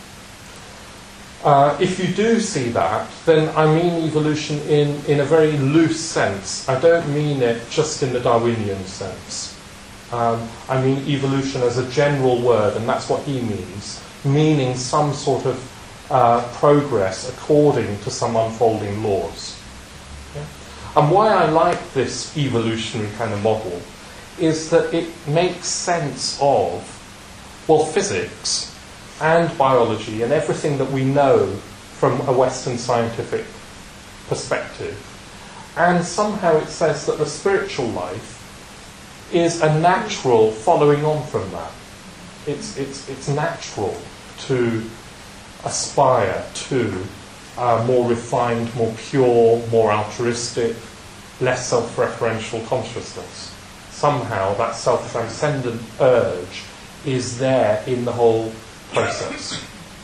If you do see that, then I mean evolution in a very loose sense. I don't mean it just in the Darwinian sense. I mean evolution as a general word, and that's what he means, meaning some sort of progress according to some unfolding laws. Yeah? And why I like this evolutionary kind of model is that it makes sense of, well, physics and biology and everything that we know from a Western scientific perspective. And somehow it says that the spiritual life is a natural following on from that. It's natural to aspire to a more refined, more pure, more altruistic, less self-referential consciousness. Somehow that self-transcendent urge is there in the whole process.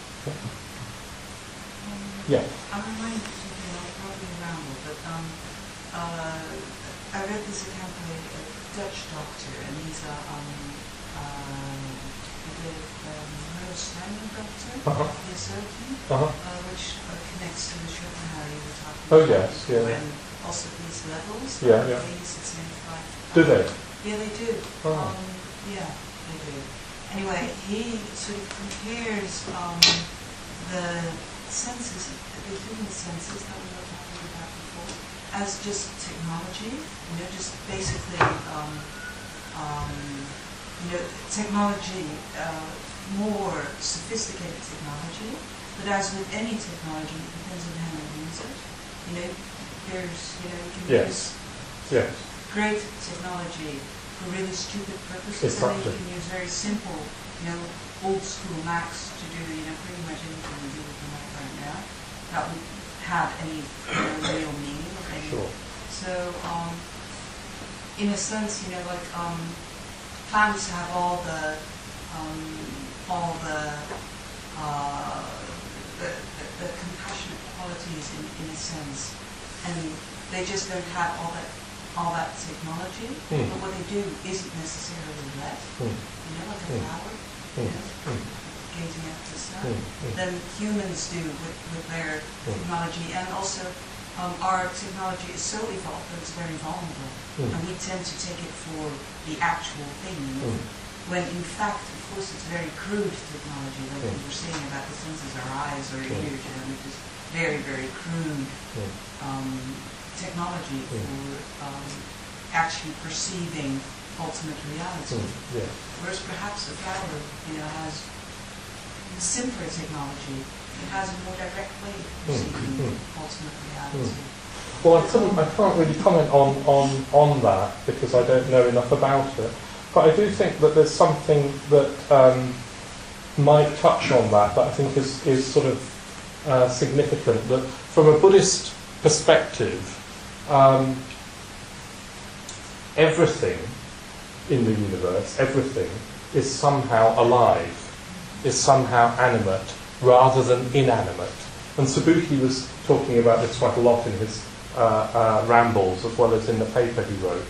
Yeah. I'm reminded of something I'll probably ramble, but I read this account by a Dutch doctor, and he's a neuroscience doctor, the surgeon, which connects to the Schopenhauer you were talking about. Oh yes, yeah. And also these levels. Yeah, yeah. They use the same five. Do they? Yeah, they do. Oh. Yeah, they do. Anyway, he sort of compares the senses, the human senses that we were talking about before, as just technology. You know, just basically, technology, more sophisticated technology. But as with any technology, it depends on how you use it. You know, you can use great technology for really stupid purposes, and then you can use very simple, old school Macs to do, pretty much anything we do with the Mac right now. That would have any real meaning. Sure. So, in a sense, plants have all the compassionate qualities in a sense, and they just don't have all that technology. But what they do isn't necessarily less. Like a flower, gazing at the sun. Than humans do with their technology, and also our technology is so evolved that it's very vulnerable, and we tend to take it for the actual thing. When in fact, of course, it's very crude technology, like we were saying about the senses, our eyes or ears, which is very, very crude technology for actually perceiving ultimate reality. Whereas perhaps the flower, has simpler technology. It has a more direct way of perceiving ultimate reality. Well, I can't really comment on that because I don't know enough about it. But I do think that there's something that might touch on that I think is sort of significant. That from a Buddhist perspective, everything in the universe, everything is somehow alive, is somehow animate rather than inanimate. And Subhuti was talking about this quite a lot in his rambles as well as in the paper he wrote,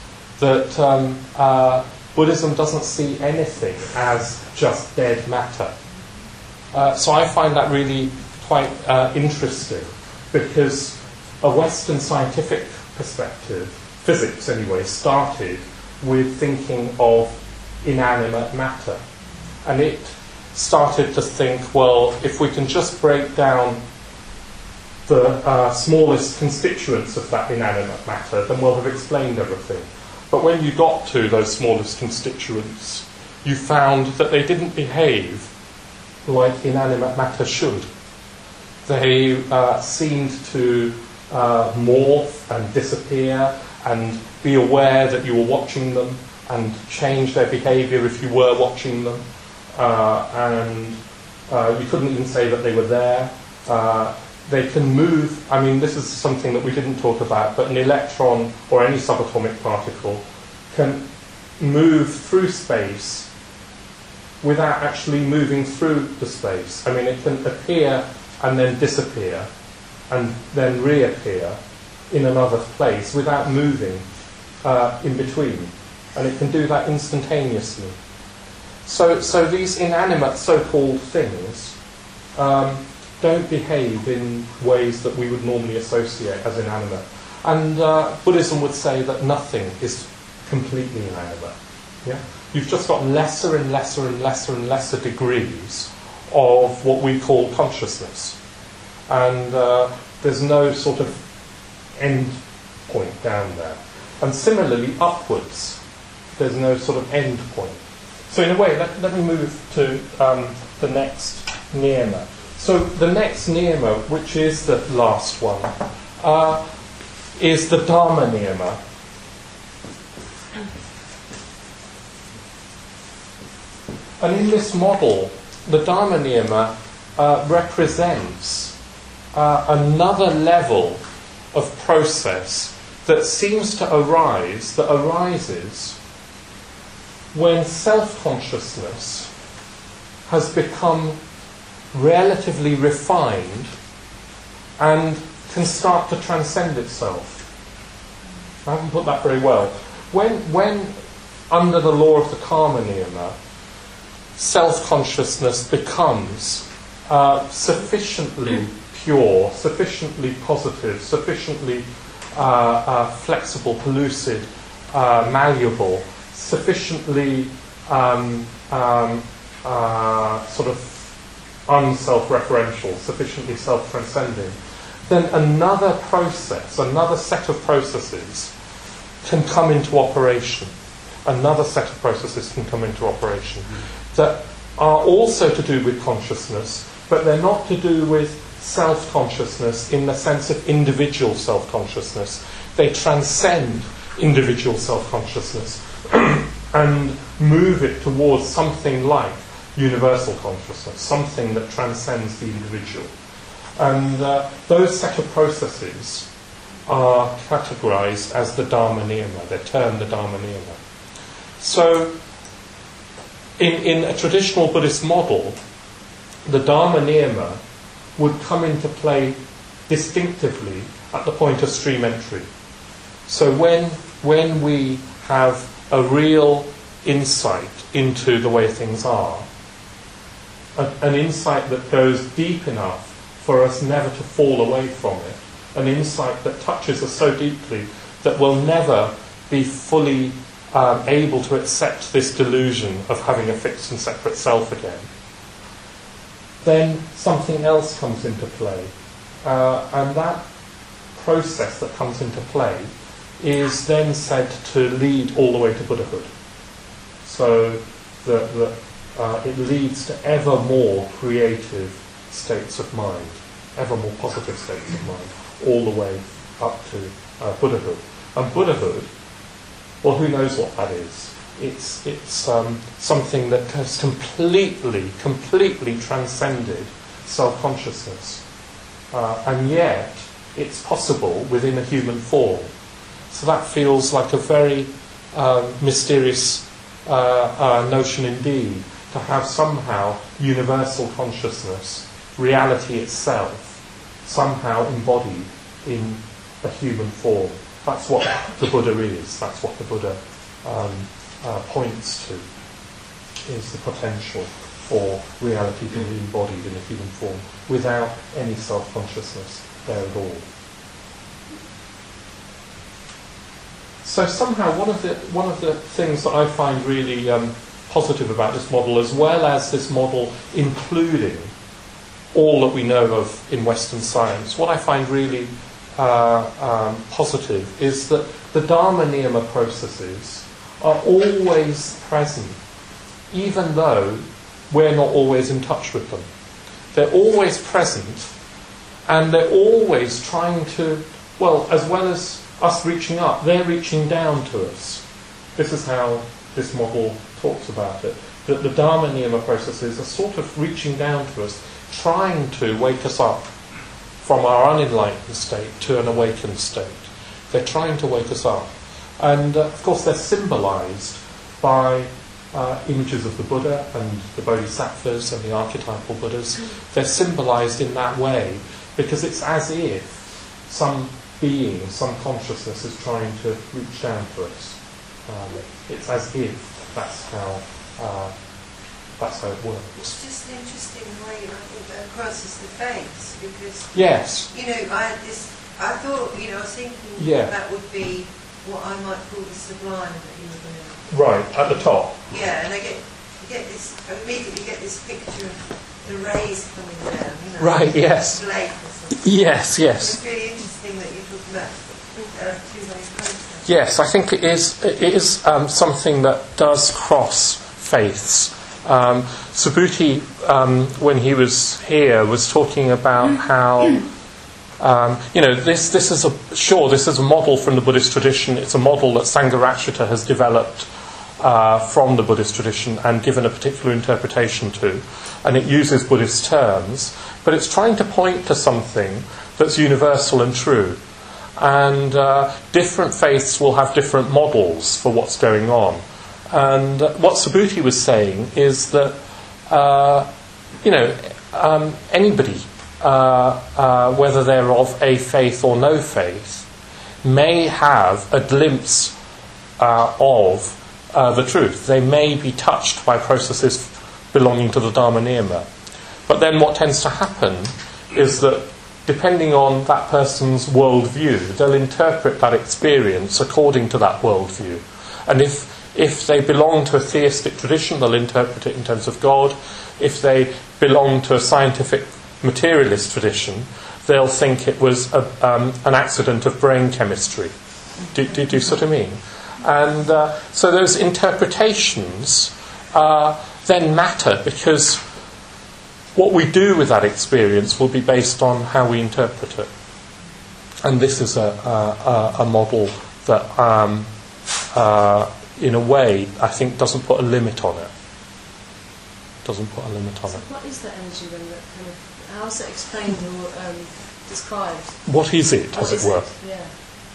that Buddhism doesn't see anything as just dead matter. So I find that really quite interesting, because a Western scientific perspective, physics anyway, started with thinking of inanimate matter. And it started to think, well, if we can just break down the smallest constituents of that inanimate matter, then we'll have explained everything. But when you got to those smallest constituents, you found that they didn't behave like inanimate matter should. They seemed to morph and disappear and be aware that you were watching them and change their behaviour if you were watching them. And you couldn't even say that they were there. They can move. I mean, this is something that we didn't talk about, but an electron or any subatomic particle can move through space without actually moving through the space. I mean, it can appear and then disappear and then reappear in another place without moving in between. And it can do that instantaneously. So these inanimate so-called things don't behave in ways that we would normally associate as inanimate. And Buddhism would say that nothing is completely inanimate. Yeah? You've just got lesser and lesser and lesser and lesser degrees of what we call consciousness. And there's no sort of end point down there. And similarly, upwards, There's no sort of end point. So in a way, let me move to the next nirma. So the next nirma, which is the last one, is the Dharma nirma. And in this model, the Dharma nirma represents another level of process that seems to arises when self-consciousness has become relatively refined and can start to transcend itself. I haven't put that very well. When under the law of the karma nirma, self-consciousness becomes sufficiently pure, sufficiently positive, sufficiently flexible, pellucid, malleable, sufficiently sort of unself-referential, sufficiently self-transcending, then another process, another set of processes can come into operation. Another set of processes can come into operation that are also to do with consciousness, but they're not to do with self-consciousness in the sense of individual self-consciousness. They transcend individual self-consciousness and move it towards something like universal consciousness, something that transcends the individual. And those set of processes are categorized as the Dharma nirma. They're termed the Dharma nirma. So, in a traditional Buddhist model, the Dharma nirma would come into play distinctively at the point of stream entry. So when we have a real insight into the way things are, an insight that goes deep enough for us never to fall away from it, an insight that touches us so deeply that we'll never be fully able to accept this delusion of having a fixed and separate self again, then something else comes into play. And that process that comes into play is then said to lead all the way to Buddhahood. So it leads to ever more creative states of mind, ever more positive states of mind, all the way up to Buddhahood. And Buddhahood, well, who knows what that is? It's something that has completely transcended self-consciousness. And yet, it's possible within a human form. So that feels like a very mysterious notion indeed, to have somehow universal consciousness, reality itself, somehow embodied in a human form. That's what the Buddha is. That's what the Buddha points to, is the potential for reality to be embodied in a human form without any self-consciousness there at all. So somehow one of the things that I find really positive about this model, as well as this model including all that we know of in Western science, what I find really positive is that the Dharma nirma processes are always present, even though we're not always in touch with them. They're always present, and they're always trying to, well as us reaching up, they're reaching down to us. This is how this model talks about it, that the Dharma nirma processes are sort of reaching down to us, trying to wake us up from our unenlightened state to an awakened state. They're trying to wake us up. And of course they're symbolized by images of the Buddha and the Bodhisattvas and the archetypal Buddhas. They're symbolized in that way because it's as if some being, some consciousness is trying to reach down to us. It's as if that's how it works. It's just an interesting way I think that crosses the face, because yes, I thought, I was thinking that would be what I might call the sublime that you were going to... Right, at the top. Yeah, and I immediately get this picture of the rays coming down. You know, Right, yes. Blake or something. Yes, yes. It's really interesting that you talk about two-way process. Yes, I think it is something that does cross faiths. Subhuti, when he was here, was talking about how, this is a model from the Buddhist tradition. It's a model that Sangharakshita has developed from the Buddhist tradition and given a particular interpretation to, and it uses Buddhist terms, but it's trying to point to something that's universal and true. And different faiths will have different models for what's going on. And what Subhuti was saying is that, anybody, whether they're of a faith or no faith, may have a glimpse of the truth. They may be touched by processes belonging to the Dharma Niyama. But then what tends to happen is that, depending on that person's worldview, they'll interpret that experience according to that worldview. And if they belong to a theistic tradition, they'll interpret it in terms of God. If they belong to a scientific materialist tradition, they'll think it was an accident of brain chemistry. Do you sort of mean? And so those interpretations then matter, because what we do with that experience will be based on how we interpret it. And this is a model that, in a way, I think doesn't put a limit on it. Doesn't put a limit on it. What is that energy then? That kind of, how's it explained or described? What is it, as it were? Yeah.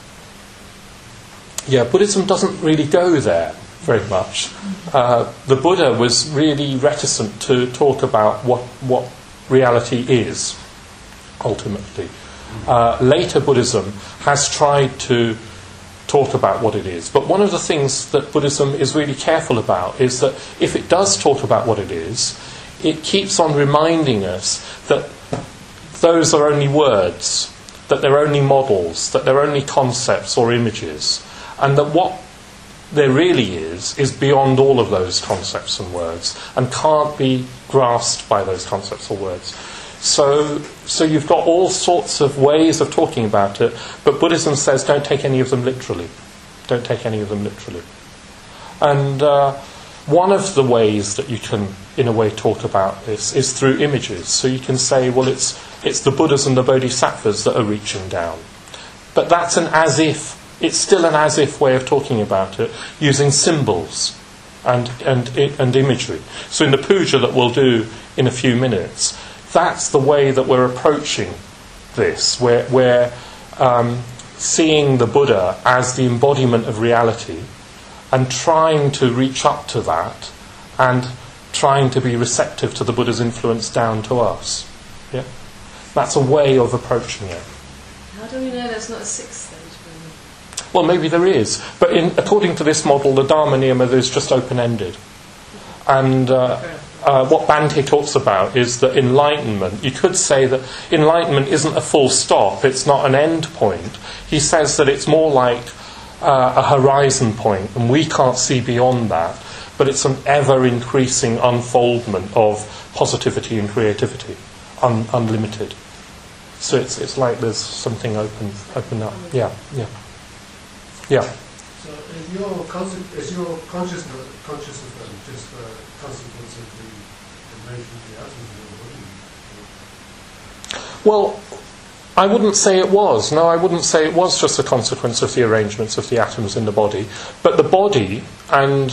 Yeah, Buddhism doesn't really go there very much. The Buddha was really reticent to talk about what reality is, ultimately. Later Buddhism has tried to talk about what it is. But one of the things that Buddhism is really careful about is that if it does talk about what it is, it keeps on reminding us that those are only words, that they're only models, that they're only concepts or images, and that what there really is beyond all of those concepts and words, and can't be grasped by those concepts or words. So you've got all sorts of ways of talking about it, but Buddhism says don't take any of them literally. Don't take any of them literally. And one of the ways that you can, in a way, talk about this is through images. So you can say, well, it's the Buddhas and the Bodhisattvas that are reaching down. But that's it's still an as-if way of talking about it, using symbols and imagery. So in the puja that we'll do in a few minutes, that's the way that we're approaching this. We're seeing the Buddha as the embodiment of reality and trying to reach up to that and trying to be receptive to the Buddha's influence down to us. Yeah? That's a way of approaching it. How do we know there's not a sixth stage? Well, maybe there is. But according to this model, the Dharma Niyama is just open-ended. And what Bhante talks about is that enlightenment, you could say that enlightenment isn't a full stop, it's not an end point. He says that it's more like a horizon point, and we can't see beyond that, but it's an ever-increasing unfoldment of positivity and creativity, unlimited. So it's like there's something open up. Yeah. So is your consciousness just a consequence of the arrangement of the atoms in the body? Well, I wouldn't say it was. No, I wouldn't say it was just a consequence of the arrangements of the atoms in the body. But the body and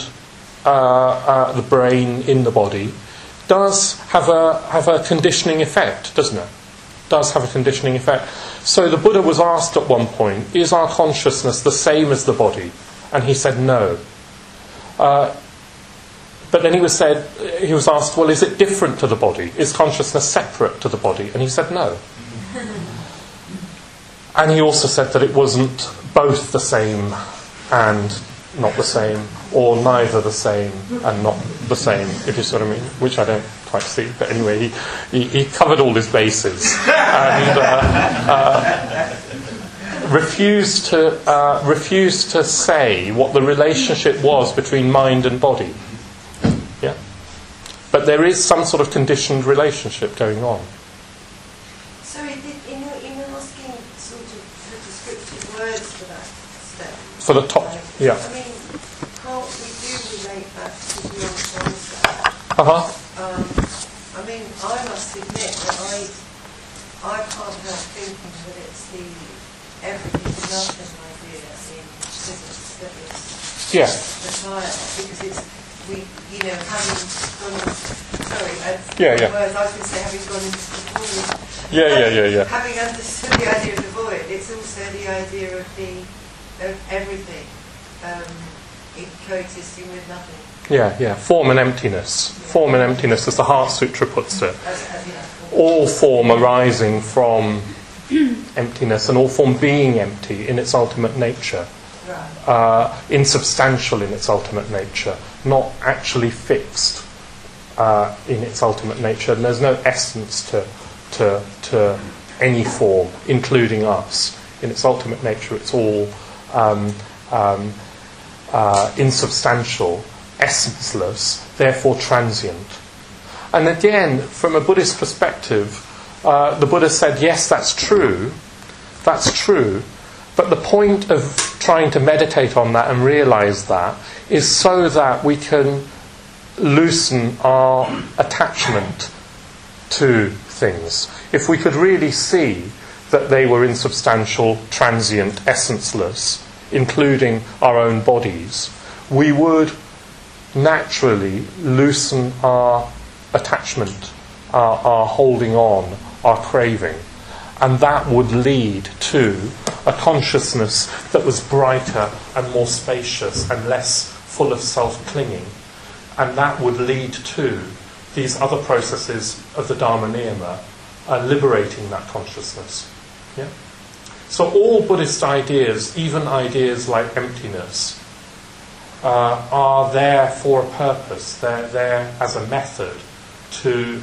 the brain in the body does have a conditioning effect, doesn't it? Does have a conditioning effect. So the Buddha was asked at one point, is our consciousness the same as the body? And he said no. But then he was asked, well, is it different to the body? Is consciousness separate to the body? And he said no. And he also said that it wasn't both the same and not the same, or neither the same and not the same, if you see what I mean, which I don't quite see. But anyway, he covered all his bases and refused to say what the relationship was between mind and body. Yeah, but there is some sort of conditioned relationship going on. Sorry, in asking sort of the descriptive words for that step. For the top, yeah. I mean, can't we do relate back to the old concept? I mean, I must admit that I can't help thinking that it's the everything and nothing idea in physics that is the fire, because it's having gone words, I was going to say having gone into the void. Having understood the idea of the void, it's also the idea of everything coexisting with nothing. Form and emptiness. Form and emptiness, as the Heart Sutra puts it. All form arising from emptiness, and all form being empty in its ultimate nature. Insubstantial in its ultimate nature, not actually fixed in its ultimate nature. And there's no essence to any form, including us. In its ultimate nature, it's all insubstantial, essenceless, therefore transient. And again, from a Buddhist perspective, the Buddha said, yes, that's true, but the point of trying to meditate on that and realize that is so that we can loosen our attachment to things. If we could really see that they were insubstantial, transient, essenceless, including our own bodies, we would naturally loosen our attachment, our holding on, our craving. And that would lead to a consciousness that was brighter and more spacious and less full of self-clinging. And that would lead to these other processes of the Dharma Niyama liberating that consciousness. Yeah? So all Buddhist ideas, even ideas like emptiness, are there for a purpose. They're there as a method to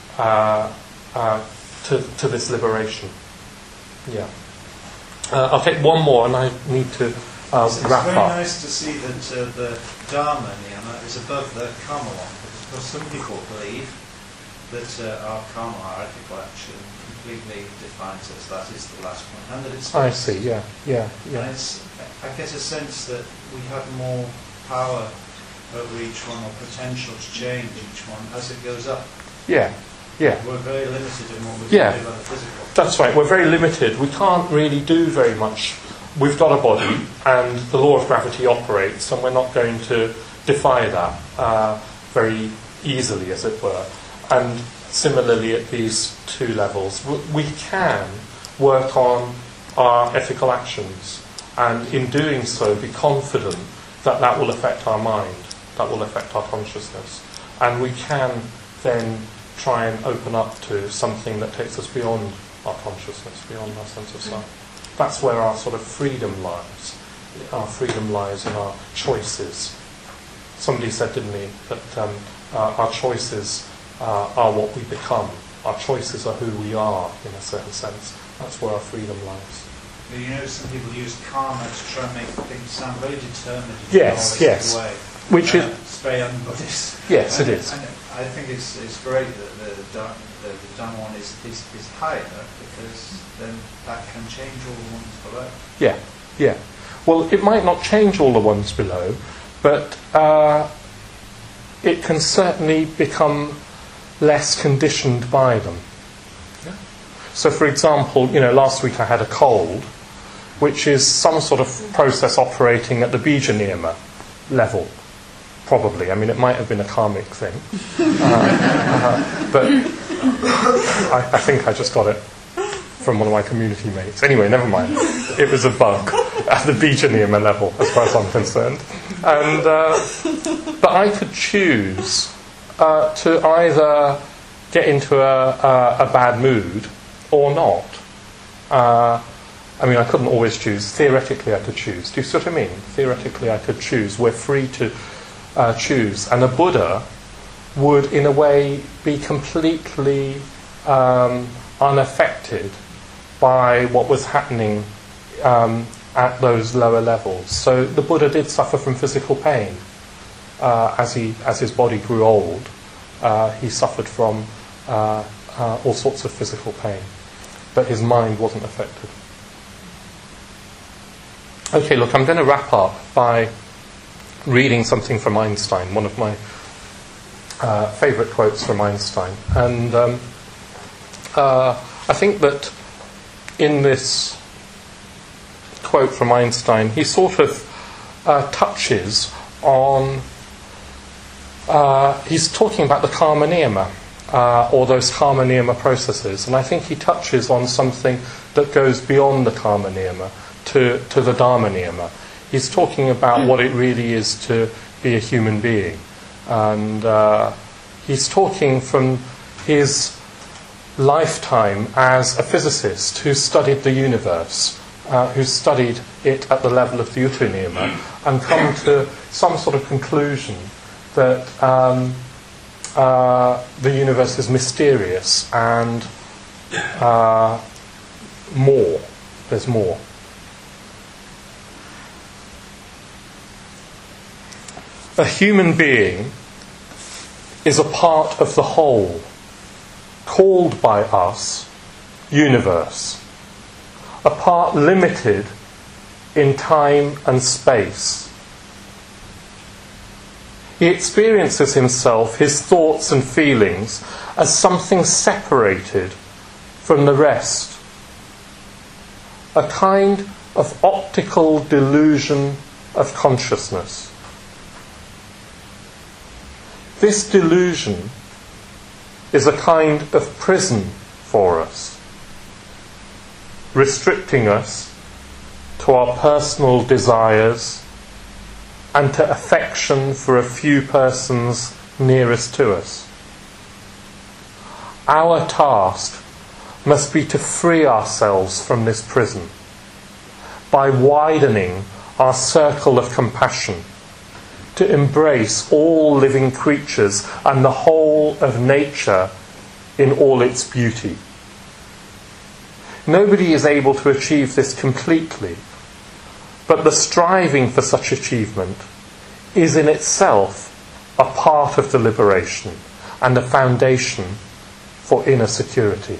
this liberation. Yeah. I'll take one more, and I need to wrap up. It's very nice to see that the Dharma Niyama is above the karma one, because some people believe that our karma, our ethical action, completely defines us. That is the last one, and that it's. I see. Yeah. And I get a sense that we have more power over each one, or potential to change each one as it goes up. Yeah. We're very limited in what we can do about the physical. That's right, we're very limited. We can't really do very much. We've got a body, and the law of gravity operates, and we're not going to defy that very easily, as it were. And similarly at these two levels, we can work on our ethical actions, and in doing so be confident that that will affect our mind, that will affect our consciousness. And we can then try and open up to something that takes us beyond our consciousness, beyond our sense of self. That's where our sort of freedom lies. Our freedom lies in our choices. Somebody said, didn't he, that our choices are what we become. Our choices are who we are, in a certain sense. That's where our freedom lies. You know, some people use karma to try and make things sound very determined. Yes. Way. Which is it's very un-Buddhist. Yes, it is. And I think it's great that the Dharma one is higher, because then that can change all the ones below. Yeah. Well, it might not change all the ones below, but it can certainly become less conditioned by them. Yeah. So, for example, last week I had a cold, which is some sort of process operating at the Bija Niyama level. Probably. I mean, it might have been a karmic thing. But I think I just got it from one of my community mates. Anyway, never mind. It was a bug at the Bija Niyama level, as far as I'm concerned. And but I could choose to either get into a bad mood or not. I mean, I couldn't always choose. Theoretically, I could choose. Do you see what I mean? Theoretically, I could choose. We're free to choose. And a Buddha would, in a way, be completely unaffected by what was happening at those lower levels. So the Buddha did suffer from physical pain as his body grew old. he suffered from all sorts of physical pain, but his mind wasn't affected. Okay, look, I'm going to wrap up by reading something from Einstein, one of my favourite quotes from Einstein. And I think that in this quote from Einstein, he sort of touches on... he's talking about the karma niyama, or those karma niyama processes, and I think he touches on something that goes beyond the karma niyama to the dharma niyama. He's talking about what it really is to be a human being, and he's talking from his lifetime as a physicist who studied the universe, who studied it at the level of the Uttara Niyama, and come to some sort of conclusion that the universe is mysterious and more. There's more. A human being is a part of the whole, called by us universe, a part limited in time and space. He experiences himself, his thoughts and feelings, as something separated from the rest, a kind of optical delusion of consciousness. This delusion is a kind of prison for us, restricting us to our personal desires and to affection for a few persons nearest to us. Our task must be to free ourselves from this prison by widening our circle of compassion, to embrace all living creatures and the whole of nature in all its beauty. Nobody is able to achieve this completely, but the striving for such achievement is in itself a part of the liberation and a foundation for inner security.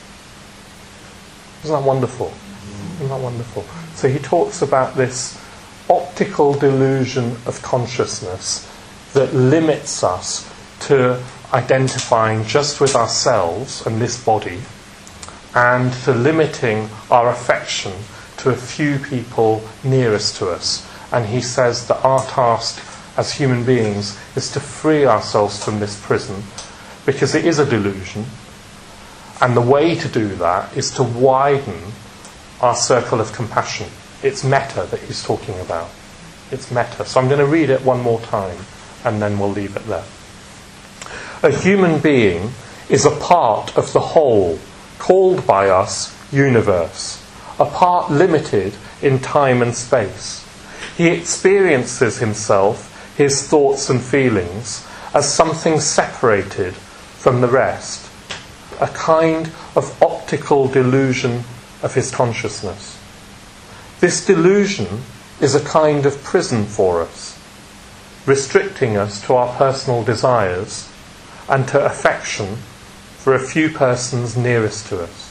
Isn't that wonderful? Isn't that wonderful? So he talks about this optical delusion of consciousness that limits us to identifying just with ourselves and this body, and to limiting our affection to a few people nearest to us. And he says that our task as human beings is to free ourselves from this prison, because it is a delusion, and the way to do that is to widen our circle of compassion. It's metta that he's talking about. It's metta. So I'm going to read it one more time, and then we'll leave it there. A human being is a part of the whole, called by us universe, a part limited in time and space. He experiences himself, his thoughts and feelings, as something separated from the rest, a kind of optical delusion of his consciousness. This delusion is a kind of prison for us, restricting us to our personal desires and to affection for a few persons nearest to us.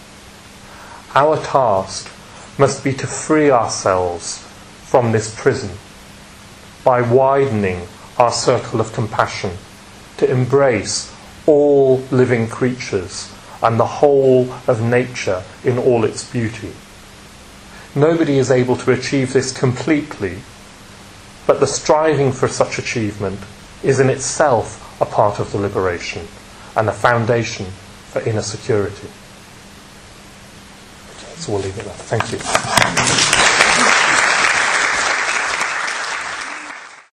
Our task must be to free ourselves from this prison by widening our circle of compassion, to embrace all living creatures and the whole of nature in all its beauty. Nobody is able to achieve this completely, but the striving for such achievement is in itself a part of the liberation and a foundation for inner security. So we'll leave it there. Thank you.